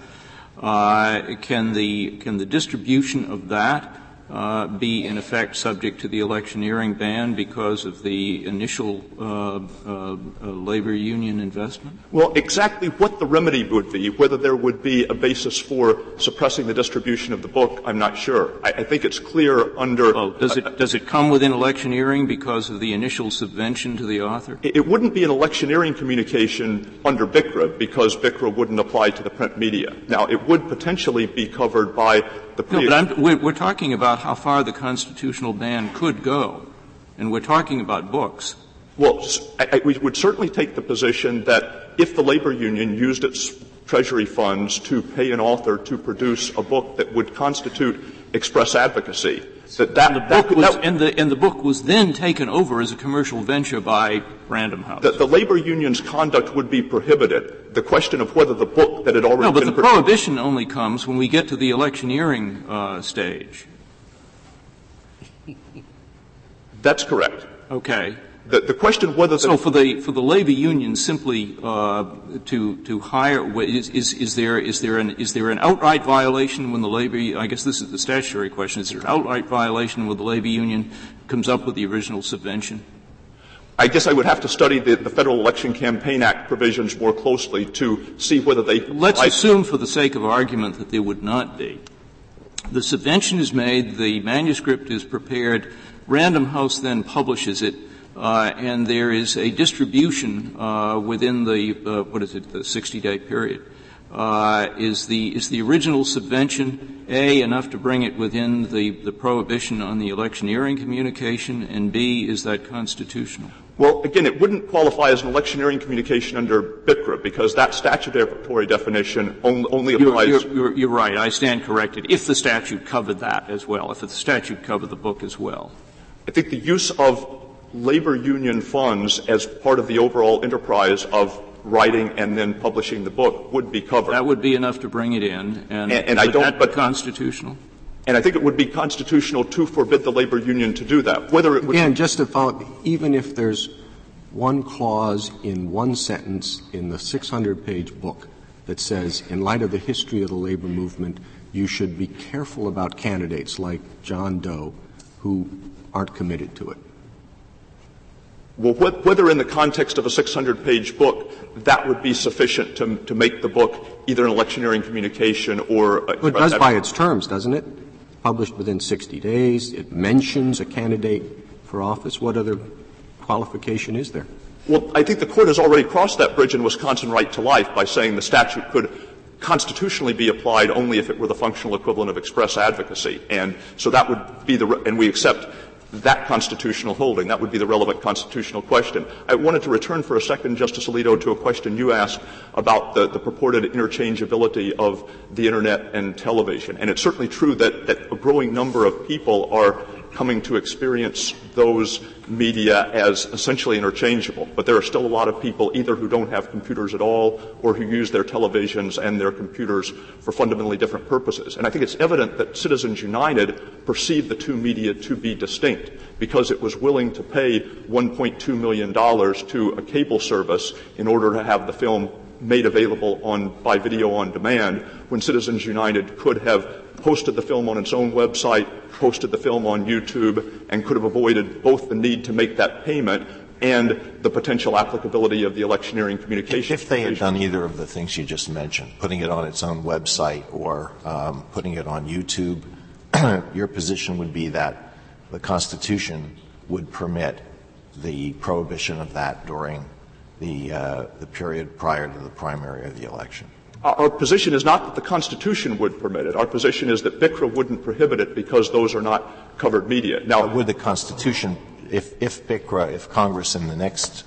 Uh, can the can the distribution of that uh, be in effect subject to the electioneering ban because of the initial uh, uh, uh, labor union investment? Well, exactly what the remedy would be, whether there would be a basis for suppressing the distribution of the book, I'm not sure. I, I think it's clear under. Oh, does it does it come within electioneering because of the initial subvention to the author? It, it wouldn't be an electioneering communication under B I C R A because B I C R A wouldn't apply to the print media. Now, it would potentially be covered by the pre- No, but I'm, we're, we're talking about how far the constitutional ban could go, and we're talking about books. Well, I, I, we would certainly take the position that if the labor union used its Treasury funds to pay an author to produce a book that would constitute express advocacy. That, that, and, the that, book was, that, and, the, and the book was then taken over as a commercial venture by Random House. The, the labor union's conduct would be prohibited. The question of whether the book that had already no, but been the prohibition only comes when we get to the electioneering uh, stage. That's correct. Okay. The, the question whether the so for the for the labor union simply uh, to to hire is, is is there is there an is there an outright violation when the labor I guess this is the statutory question is there an outright violation when the labor union comes up with the original subvention? I guess I would have to study the, the Federal Election Campaign Act provisions more closely to see whether they. Let's I, assume, for the sake of argument, that there would not be. The subvention is made, the manuscript is prepared, Random House then publishes it. Uh, and there is a distribution uh, within the uh, what is it the sixty-day period. Uh, is the is the original subvention A enough to bring it within the, the prohibition on the electioneering communication, and B is that constitutional? Well, again, it wouldn't qualify as an electioneering communication under B I C R A because that statutory definition only, only applies. You're, you're, you're, you're right. I stand corrected. If the statute covered that as well, if the statute covered the book as well, I think the use of labor union funds as part of the overall enterprise of writing and then publishing the book would be covered. That would be enough to bring it in, and, and, and I don't. That but constitutional. And I think it would be constitutional to forbid the labor union to do that. Whether it would. And just to follow, even if there's one clause in one sentence in the six hundred page book that says, in light of the history of the labor movement, you should be careful about candidates like John Doe who aren't committed to it. Well, wh- whether in the context of a six hundred page book, that would be sufficient to, to make the book either an electioneering communication or. Uh, it does by its terms, doesn't it? Published within sixty days. It mentions a candidate for office. What other qualification is there? Well, I think the Court has already crossed that bridge in Wisconsin Right to Life by saying the statute could constitutionally be applied only if it were the functional equivalent of express advocacy. And so that would be the – and we accept that constitutional holding. That would be the relevant constitutional question. I wanted to return for a second, Justice Alito, to a question you asked about the, the purported interchangeability of the Internet and television. And it's certainly true that, that a growing number of people are coming to experience those media as essentially interchangeable. But there are still a lot of people either who don't have computers at all or who use their televisions and their computers for fundamentally different purposes. And I think it's evident that Citizens United perceived the two media to be distinct because it was willing to pay one point two million dollars to a cable service in order to have the film made available on by video on demand when Citizens United could have posted the film on its own website, posted the film on YouTube, and could have avoided both the need to make that payment and the potential applicability of the electioneering communication. If they had done either of the things you just mentioned, putting it on its own website or um, putting it on YouTube, your position would be that the Constitution would permit the prohibition of that during the, uh, the period prior to the primary or the election. Our position is not that the Constitution would permit it. Our position is that B I C R A wouldn't prohibit it because those are not covered media. Now, but would the Constitution, if, if B I C R A, if Congress in the next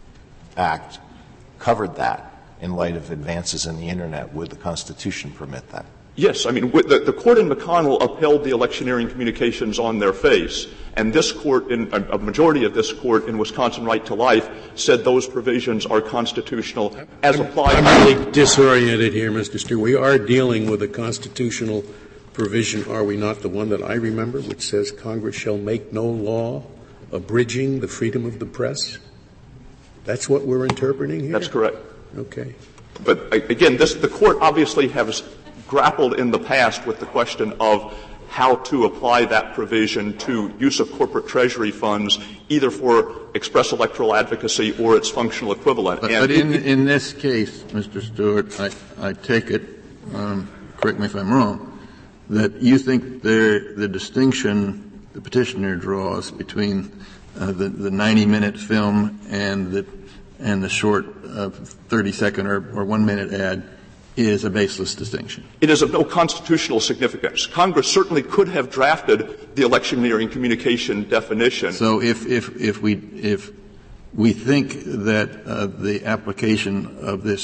act covered that in light of advances in the Internet, would the Constitution permit that? Yes. I mean, the, the Court in McConnell upheld the electioneering communications on their face, and this Court, in, a majority of this Court in Wisconsin Right to Life, said those provisions are constitutional as I'm, applied. I'm really disoriented here, Mister Stewart. We are dealing with a constitutional provision, are we not, the one that I remember, which says Congress shall make no law abridging the freedom of the press? That's what we're interpreting here? That's correct. Okay. But again, this, the Court obviously has grappled in the past with the question of how to apply that provision to use of corporate treasury funds, either for express electoral advocacy or its functional equivalent. But, but in, in this case, Mister Stewart, I, I take it, um, correct me if I'm wrong, that you think the, the distinction the petitioner draws between uh, the, the ninety minute film and the, and the short uh, thirty second or, or one minute ad is a baseless distinction. It is of no constitutional significance. Congress certainly could have drafted the electioneering communication definition. So if, if, if we, if we think that uh, the application of this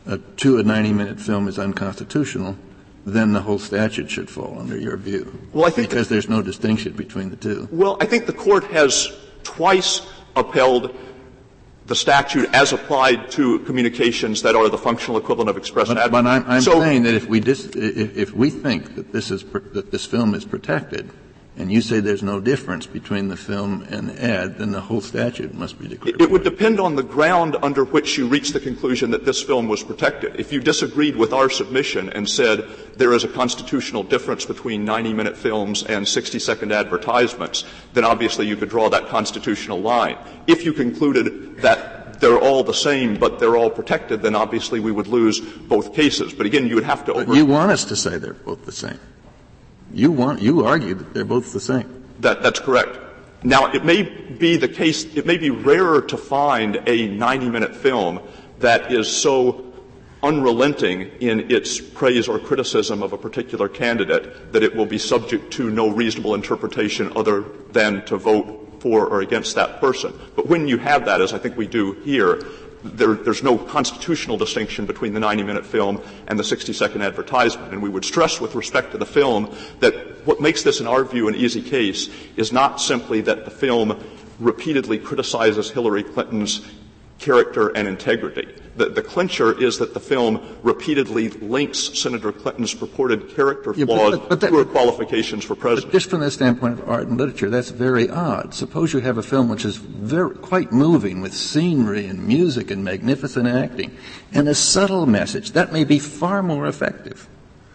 uh, to a ninety-minute film is unconstitutional, then the whole statute should fall under your view. Well, I think because there's no distinction between the two. Well, I think the Court has twice upheld the statute as applied to communications that are the functional equivalent of express but, advocacy. But I'm, I'm so, saying that if we dis, if, if we think that this is that this film is protected, and you say there's no difference between the film and the ad, then the whole statute must be declared. It, it would depend on the ground under which you reach the conclusion that this film was protected. If you disagreed with our submission and said there is a constitutional difference between ninety-minute films and sixty-second advertisements, then obviously you could draw that constitutional line. If you concluded that they're all the same, but they're all protected, then obviously we would lose both cases. But again, you would have to over- But you want us to say they're both the same. You want, you argue that they're both the same. That, that's correct. Now, it may be the case, it may be rarer to find a ninety-minute film that is so unrelenting in its praise or criticism of a particular candidate that it will be subject to no reasonable interpretation other than to vote for or against that person. But when you have that, as I think we do here, There, there's no constitutional distinction between the ninety-minute film and the sixty-second advertisement. And we would stress with respect to the film that what makes this, in our view, an easy case is not simply that the film repeatedly criticizes Hillary Clinton's character and integrity. The, the clincher is that the film repeatedly links Senator Clinton's purported character yeah, flaws but, but that, to her qualifications for president. But just from the standpoint of art and literature, that's very odd. Suppose you have a film which is very, quite moving with scenery and music and magnificent acting and a subtle message. That may be far more effective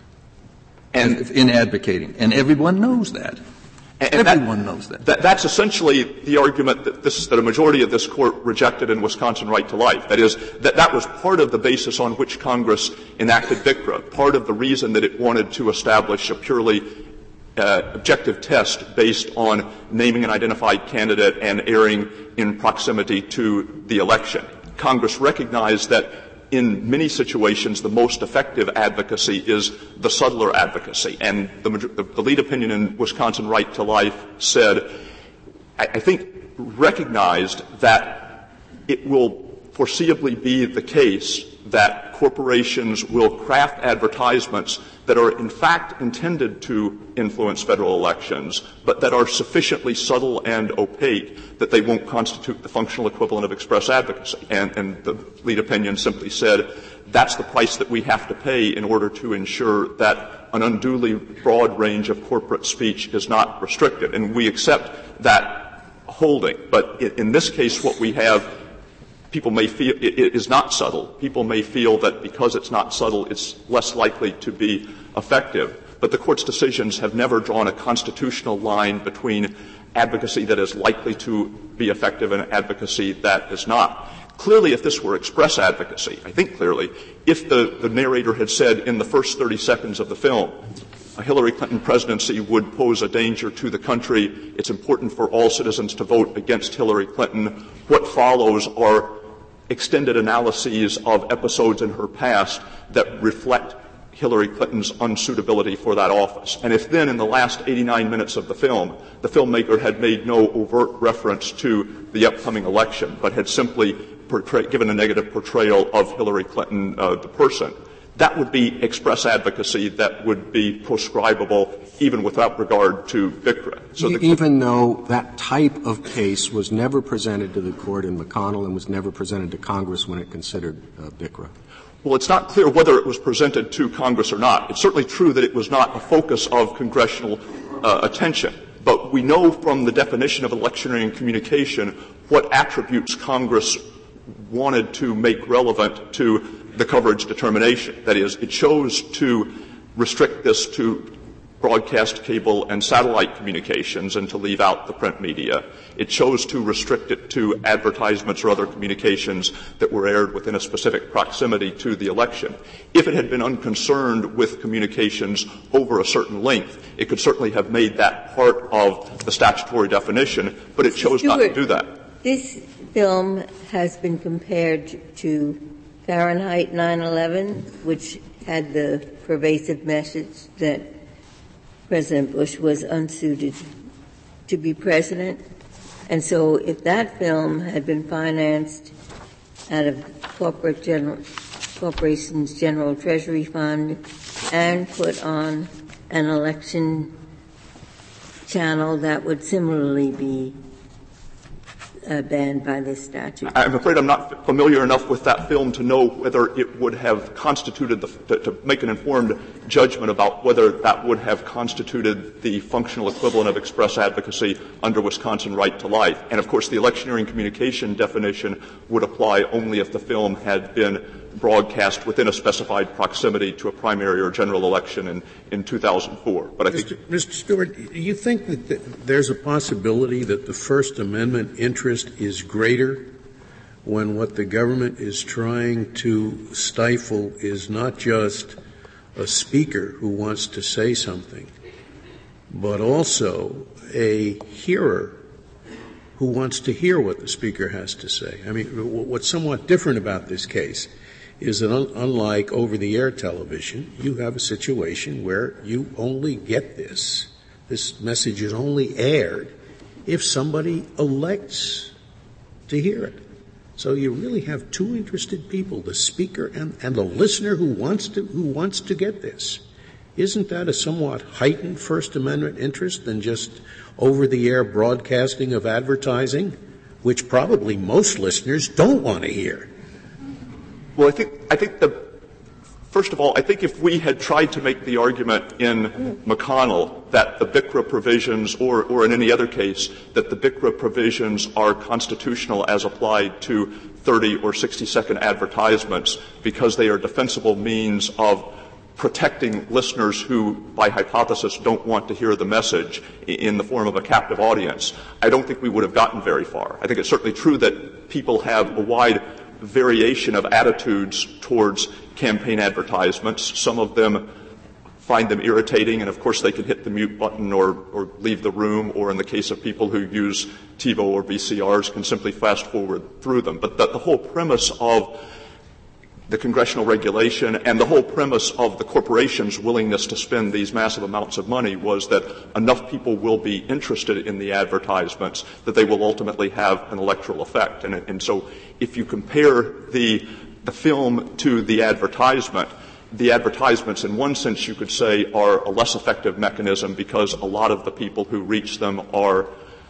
and, in advocating, and everyone knows that. And Everyone that, knows that. that. That's essentially the argument that, this, that a majority of this Court rejected in Wisconsin Right to Life. That is, that that was part of the basis on which Congress enacted VICRA, part of the reason that it wanted to establish a purely uh, objective test based on naming an identified candidate and airing in proximity to the election. Congress recognized that in many situations, the most effective advocacy is the subtler advocacy. And the, the, the lead opinion in Wisconsin Right to Life said, I, I think, recognized that it will foreseeably be the case that corporations will craft advertisements that are in fact intended to influence federal elections, but that are sufficiently subtle and opaque that they won't constitute the functional equivalent of express advocacy. And, and the lead opinion simply said that's the price that we have to pay in order to ensure that an unduly broad range of corporate speech is not restricted. And we accept that holding. But in, in this case, what we have, people may feel it, it is not subtle. People may feel that because it's not subtle, it's less likely to be effective. But the Court's decisions have never drawn a constitutional line between advocacy that is likely to be effective and advocacy that is not. Clearly, if this were express advocacy, I think clearly, if the, the narrator had said in the first thirty seconds of the film, a Hillary Clinton presidency would pose a danger to the country, it's important for all citizens to vote against Hillary Clinton, what follows are extended analyses of episodes in her past that reflect Hillary Clinton's unsuitability for that office. And if then in the last eighty-nine minutes of the film, the filmmaker had made no overt reference to the upcoming election, but had simply portray- given a negative portrayal of Hillary Clinton, uh, the person, that would be express advocacy that would be proscribable even without regard to VICRA. So the even though that type of case was never presented to the Court in McConnell and was never presented to Congress when it considered uh, VICRA? Well, it's not clear whether it was presented to Congress or not. It's certainly true that it was not a focus of congressional uh, attention. But we know from the definition of electioneering communication what attributes Congress wanted to make relevant to the coverage determination. That is, it chose to restrict this to broadcast cable and satellite communications and to leave out the print media. It chose to restrict it to advertisements or other communications that were aired within a specific proximity to the election. If it had been unconcerned with communications over a certain length, it could certainly have made that part of the statutory definition, but it chose Stewart, not to do that. This film has been compared to Fahrenheit nine eleven, which had the pervasive message that President Bush was unsuited to be president. And so if that film had been financed out of corporate general corporation's general treasury fund and put on an election channel that would similarly be uh, banned by this statute? I'm afraid I'm not familiar enough with that film to know whether it would have constituted the, to, to make an informed judgment about whether that would have constituted the functional equivalent of express advocacy under Wisconsin Right to Life. And of course, the electioneering communication definition would apply only if the film had been broadcast within a specified proximity to a primary or general election in, in two thousand four. But I Mister think Mister Stewart, do you think that th- there's a possibility that the First Amendment interest is greater when what the government is trying to stifle is not just a speaker who wants to say something, but also a hearer who wants to hear what the speaker has to say? I mean, what's somewhat different about this case is that un- unlike over-the-air television, you have a situation where you only get this. This message is only aired if somebody elects to hear it. So you really have two interested people, the speaker and, and the listener who wants to, who wants to get this. Isn't that a somewhat heightened First Amendment interest than just over-the-air broadcasting of advertising, which probably most listeners don't want to hear? Well, I think, I think the, first of all, I think if we had tried to make the argument in McConnell that the B I C R A provisions, or, or in any other case, that the B I C R A provisions are constitutional as applied to thirty or sixty second advertisements because they are defensible means of protecting listeners who, by hypothesis, don't want to hear the message in the form of a captive audience, I don't think we would have gotten very far. I think it's certainly true that people have a wide variation of attitudes towards campaign advertisements. Some of them find them irritating, and of course they can hit the mute button or, or leave the room, or in the case of people who use TiVo or V C Rs, can simply fast forward through them. But the, the whole premise of the congressional regulation and the whole premise of the corporation's willingness to spend these massive amounts of money was that enough people will be interested in the advertisements that they will ultimately have an electoral effect. And, and so if you compare the, the film to the advertisement, the advertisements in one sense you could say are a less effective mechanism because a lot of the people who reach them are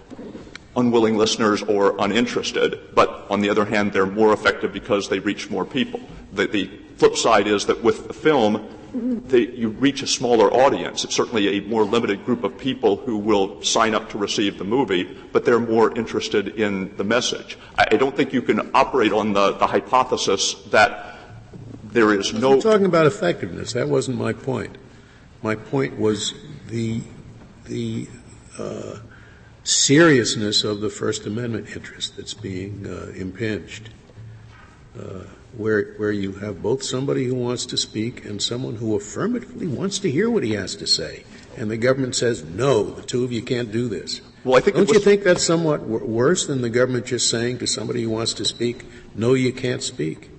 unwilling listeners or uninterested, but on the other hand, they're more effective because they reach more people. The, the flip side is that with the film, they, you reach a smaller audience. It's certainly a more limited group of people who will sign up to receive the movie, but they're more interested in the message. I, I don't think you can operate on the, the hypothesis that there is no— You're talking about effectiveness. That wasn't my point. My point was the, the, uh, seriousness of the First Amendment interest that's being uh, impinged, uh, where where you have both somebody who wants to speak and someone who affirmatively wants to hear what he has to say, and the government says, no, the two of you can't do this. Well, I think Don't was, you think that's somewhat w- worse than the government just saying to somebody who wants to speak, no, you can't speak?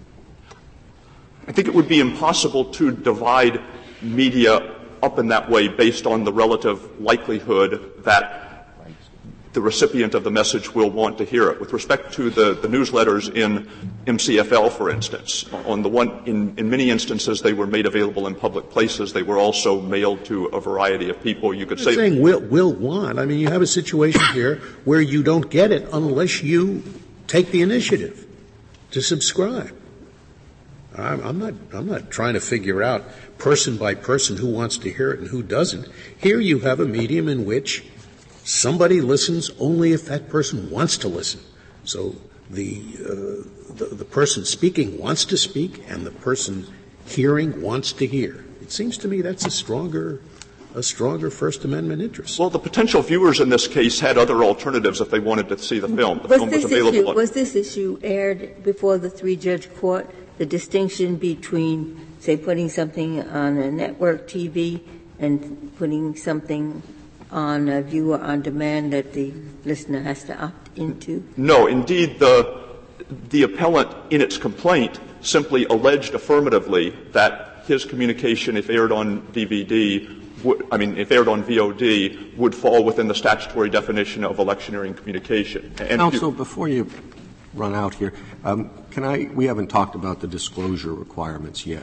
I think it would be impossible to divide media up in that way based on the relative likelihood that the recipient of the message will want to hear it. With respect to the, the newsletters in M C F L, for instance, on the one, in, in many instances they were made available in public places. They were also mailed to a variety of people. You could I'm say saying will, will want. I mean, you have a situation here where you don't get it unless you take the initiative to subscribe. I'm, I'm not, I'm not trying to figure out person by person who wants to hear it and who doesn't. Here you have a medium in which somebody listens only if that person wants to listen. So the, uh, the, the person speaking wants to speak and the person hearing wants to hear. It seems to me that's a stronger, a stronger First Amendment interest. Well, the potential viewers in this case had other alternatives if they wanted to see the film. The was film this was available. Issue, was this issue aired before the three-judge court, the distinction between, say, putting something on a network T V and putting something on a viewer on demand that the listener has to opt into? No, indeed, the the appellant in its complaint simply alleged affirmatively that his communication, if aired on D V D, would, I mean, if aired on V O D, would fall within the statutory definition of electioneering communication. And Counsel, before you run out here. Um, can I? We haven't talked about the disclosure requirements yet.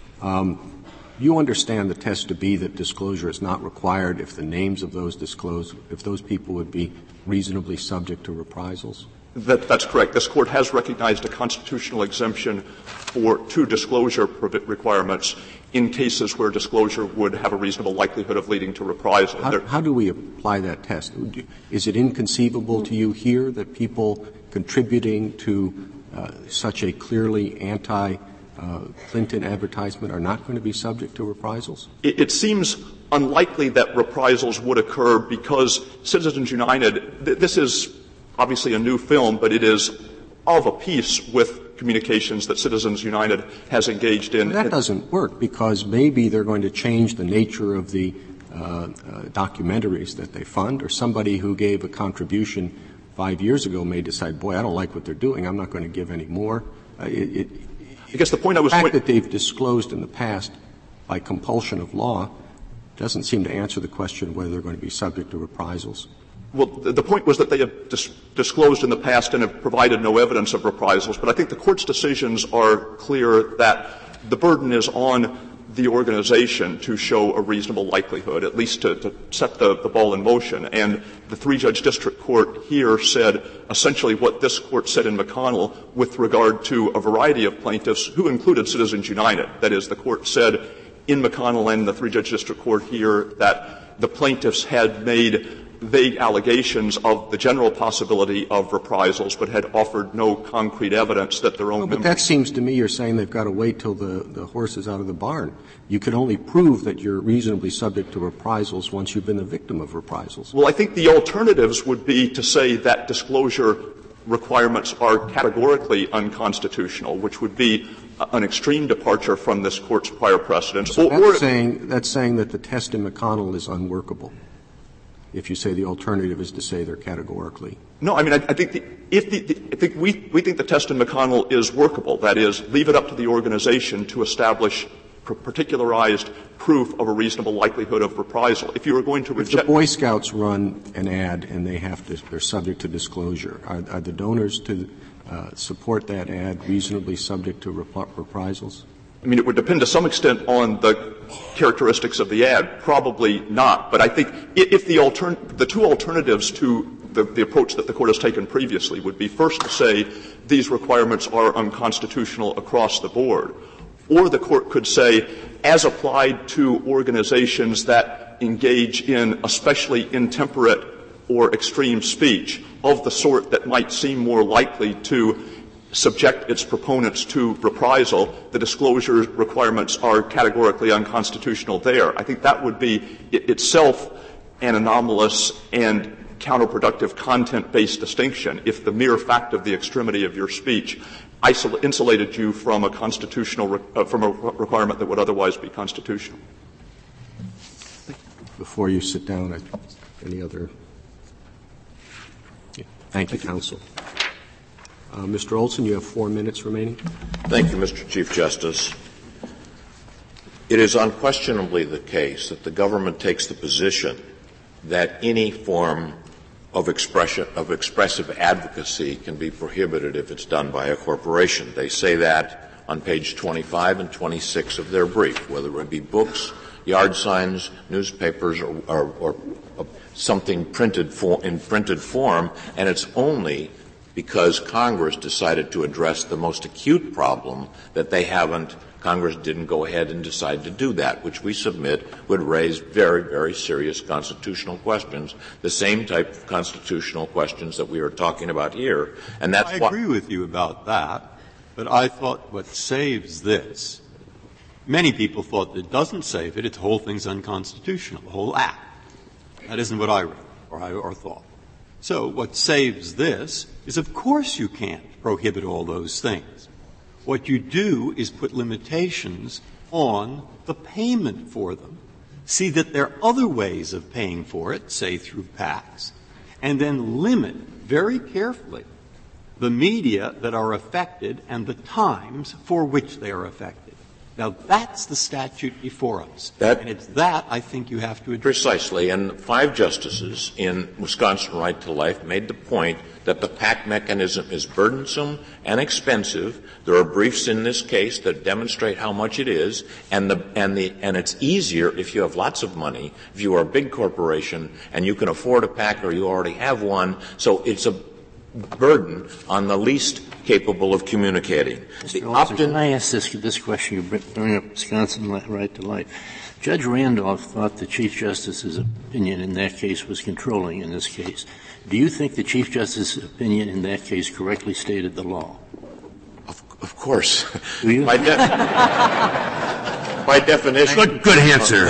Um, you understand the test to be that disclosure is not required if the names of those disclosed, if those people would be reasonably subject to reprisals? That, that's correct. This Court has recognized a constitutional exemption for two disclosure requirements in cases where disclosure would have a reasonable likelihood of leading to reprisal. How, how do we apply that test? Is it inconceivable to you here that people contributing to uh, such a clearly anti-Clinton uh, advertisement are not going to be subject to reprisals? It, it seems unlikely that reprisals would occur because Citizens United, th- this is obviously a new film, but it is of a piece with communications that Citizens United has engaged in. Well, that doesn't work because maybe they're going to change the nature of the uh, uh, documentaries that they fund, or somebody who gave a contribution five years ago may decide, boy, I don't like what they're doing, I'm not going to give any more. Uh, it, it, I guess the point I was the fact point- that they've disclosed in the past by compulsion of law doesn't seem to answer the question of whether they're going to be subject to reprisals. Well, the point was that they have dis- disclosed in the past and have provided no evidence of reprisals, but I think the Court's decisions are clear that the burden is on the organization to show a reasonable likelihood, at least to, to set the, the ball in motion. And the three-judge district court here said essentially what this Court said in McConnell with regard to a variety of plaintiffs who included Citizens United. That is, the Court said in McConnell and the three-judge district court here that the plaintiffs had made vague allegations of the general possibility of reprisals, but had offered no concrete evidence that their own well, members. But that seems to me you're saying they've got to wait till the, the horse is out of the barn. You can only prove that you're reasonably subject to reprisals once you've been the victim of reprisals. Well, I think the alternatives would be to say that disclosure requirements are categorically unconstitutional, which would be an extreme departure from this Court's prior precedents. So or, that's, or, saying, that's saying that the test in McConnell is unworkable. If you say the alternative is to say they're categorically. No, I mean, I, I think the, if the, the, I think we, we think the test in McConnell is workable. That is, leave it up to the organization to establish particularized proof of a reasonable likelihood of reprisal. If you were going to reject. If the Boy Scouts run an ad and they have to, they're subject to disclosure, are, are the donors to uh, support that ad reasonably subject to rep- reprisals? I mean, it would depend to some extent on the characteristics of the ad. Probably not. But I think if the altern- the two alternatives to the, the approach that the Court has taken previously would be first to say these requirements are unconstitutional across the board, or the Court could say, as applied to organizations that engage in especially intemperate or extreme speech of the sort that might seem more likely to subject its proponents to reprisal, the disclosure requirements are categorically unconstitutional there. I think that would be it itself an anomalous and counterproductive content-based distinction if the mere fact of the extremity of your speech isol- insulated you from a constitutional re- uh, from a re- requirement that would otherwise be constitutional. Before you sit down, any other? Yeah. Thank you, counsel. Uh, Mister Olson, you have four minutes remaining. Thank you, Mister Chief Justice. It is unquestionably the case that the government takes the position that any form of expression of expressive advocacy can be prohibited if it's done by a corporation. They say that on page twenty-five and twenty-six of their brief, whether it be books, yard signs, newspapers, or, or, or something printed for, in printed form, and it's only because Congress decided to address the most acute problem that they haven't, Congress didn't go ahead and decide to do that, which we submit would raise very, very serious constitutional questions, the same type of constitutional questions that we are talking about here. And that's I why agree with you about that, but I thought what saves this, many people thought that it doesn't save it, it's the whole thing's unconstitutional, the whole act. That isn't what I read or, I, or thought. So what saves this is, of course, you can't prohibit all those things. What you do is put limitations on the payment for them. See that there are other ways of paying for it, say through PACs, and then limit very carefully the media that are affected and the times for which they are affected. Now, that's the statute before us. That, and it's that I think you have to address. Precisely. And five justices in Wisconsin Right to Life made the point that the PAC mechanism is burdensome and expensive. There are briefs in this case that demonstrate how much it is, and the, and the, and it's easier if you have lots of money, if you are a big corporation and you can afford a PAC or you already have one. So it's a burden on the least capable of communicating. Mister Olson, can I ask this, this question? You bring up Wisconsin Right to Life. Judge Randolph thought the Chief Justice's opinion in that case was controlling in this case. Do you think the Chief Justice's opinion in that case correctly stated the law? Of, of course. Do you? By, de- by definition. Good, good answer.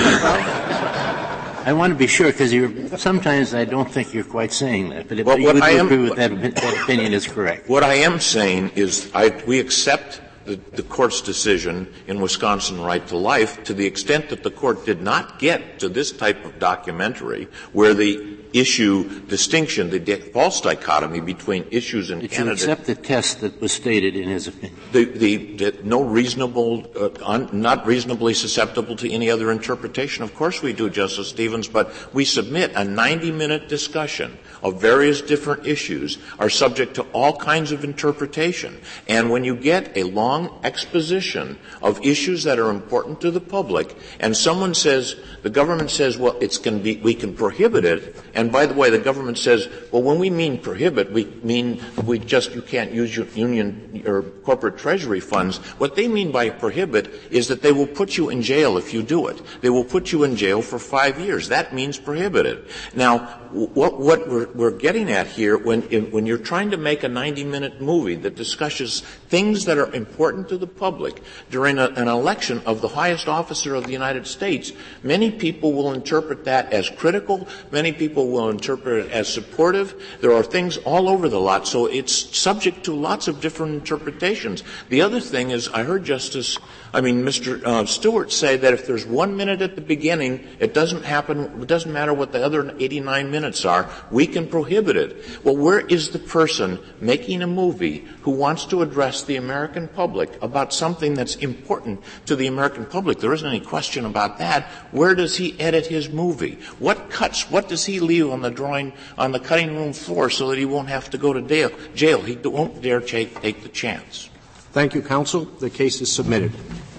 I want to be sure, because sometimes I don't think you're quite saying that. But if well, you would I agree am, with that, that opinion is correct. What I am saying is I, we accept the, the Court's decision in Wisconsin Right to Life to the extent that the Court did not get to this type of documentary where the issue distinction, the di- false dichotomy between issues and Did candidates. you accept the test that was stated in his opinion? The, the, the no reasonable, uh, un, not reasonably susceptible to any other interpretation. Of course we do, Justice Stevens, but we submit a ninety-minute discussion of various different issues are subject to all kinds of interpretation. And when you get a long exposition of issues that are important to the public, and someone says, the government says, well, it's going to be, we can prohibit it. And by the way, the government says, well, when we mean prohibit, we mean we just, you can't use your union or corporate treasury funds. What they mean by prohibit is that they will put you in jail if you do it. They will put you in jail for five years. That means prohibited. Now, what, what we're, we're getting at here, when, when you're trying to make a ninety-minute movie that discusses things that are important to the public during a, an election of the highest officer of the United States, many people will interpret that as critical. Many people will interpret it as supportive. There are things all over the lot, so it's subject to lots of different interpretations. The other thing is, I heard Justice, I mean, Mister Uh, Stewart say that if there's one minute at the beginning, it doesn't happen, it doesn't matter what the other eighty-nine minutes are, we can prohibit it. Well, where is the person making a movie who wants to address the American public about something that's important to the American public? There isn't any question about that. Where does he edit his movie? What cuts, what does he leave on the drawing, on the cutting room floor so that he won't have to go to jail? He won't dare take, take the chance. Thank you, counsel. The case is submitted.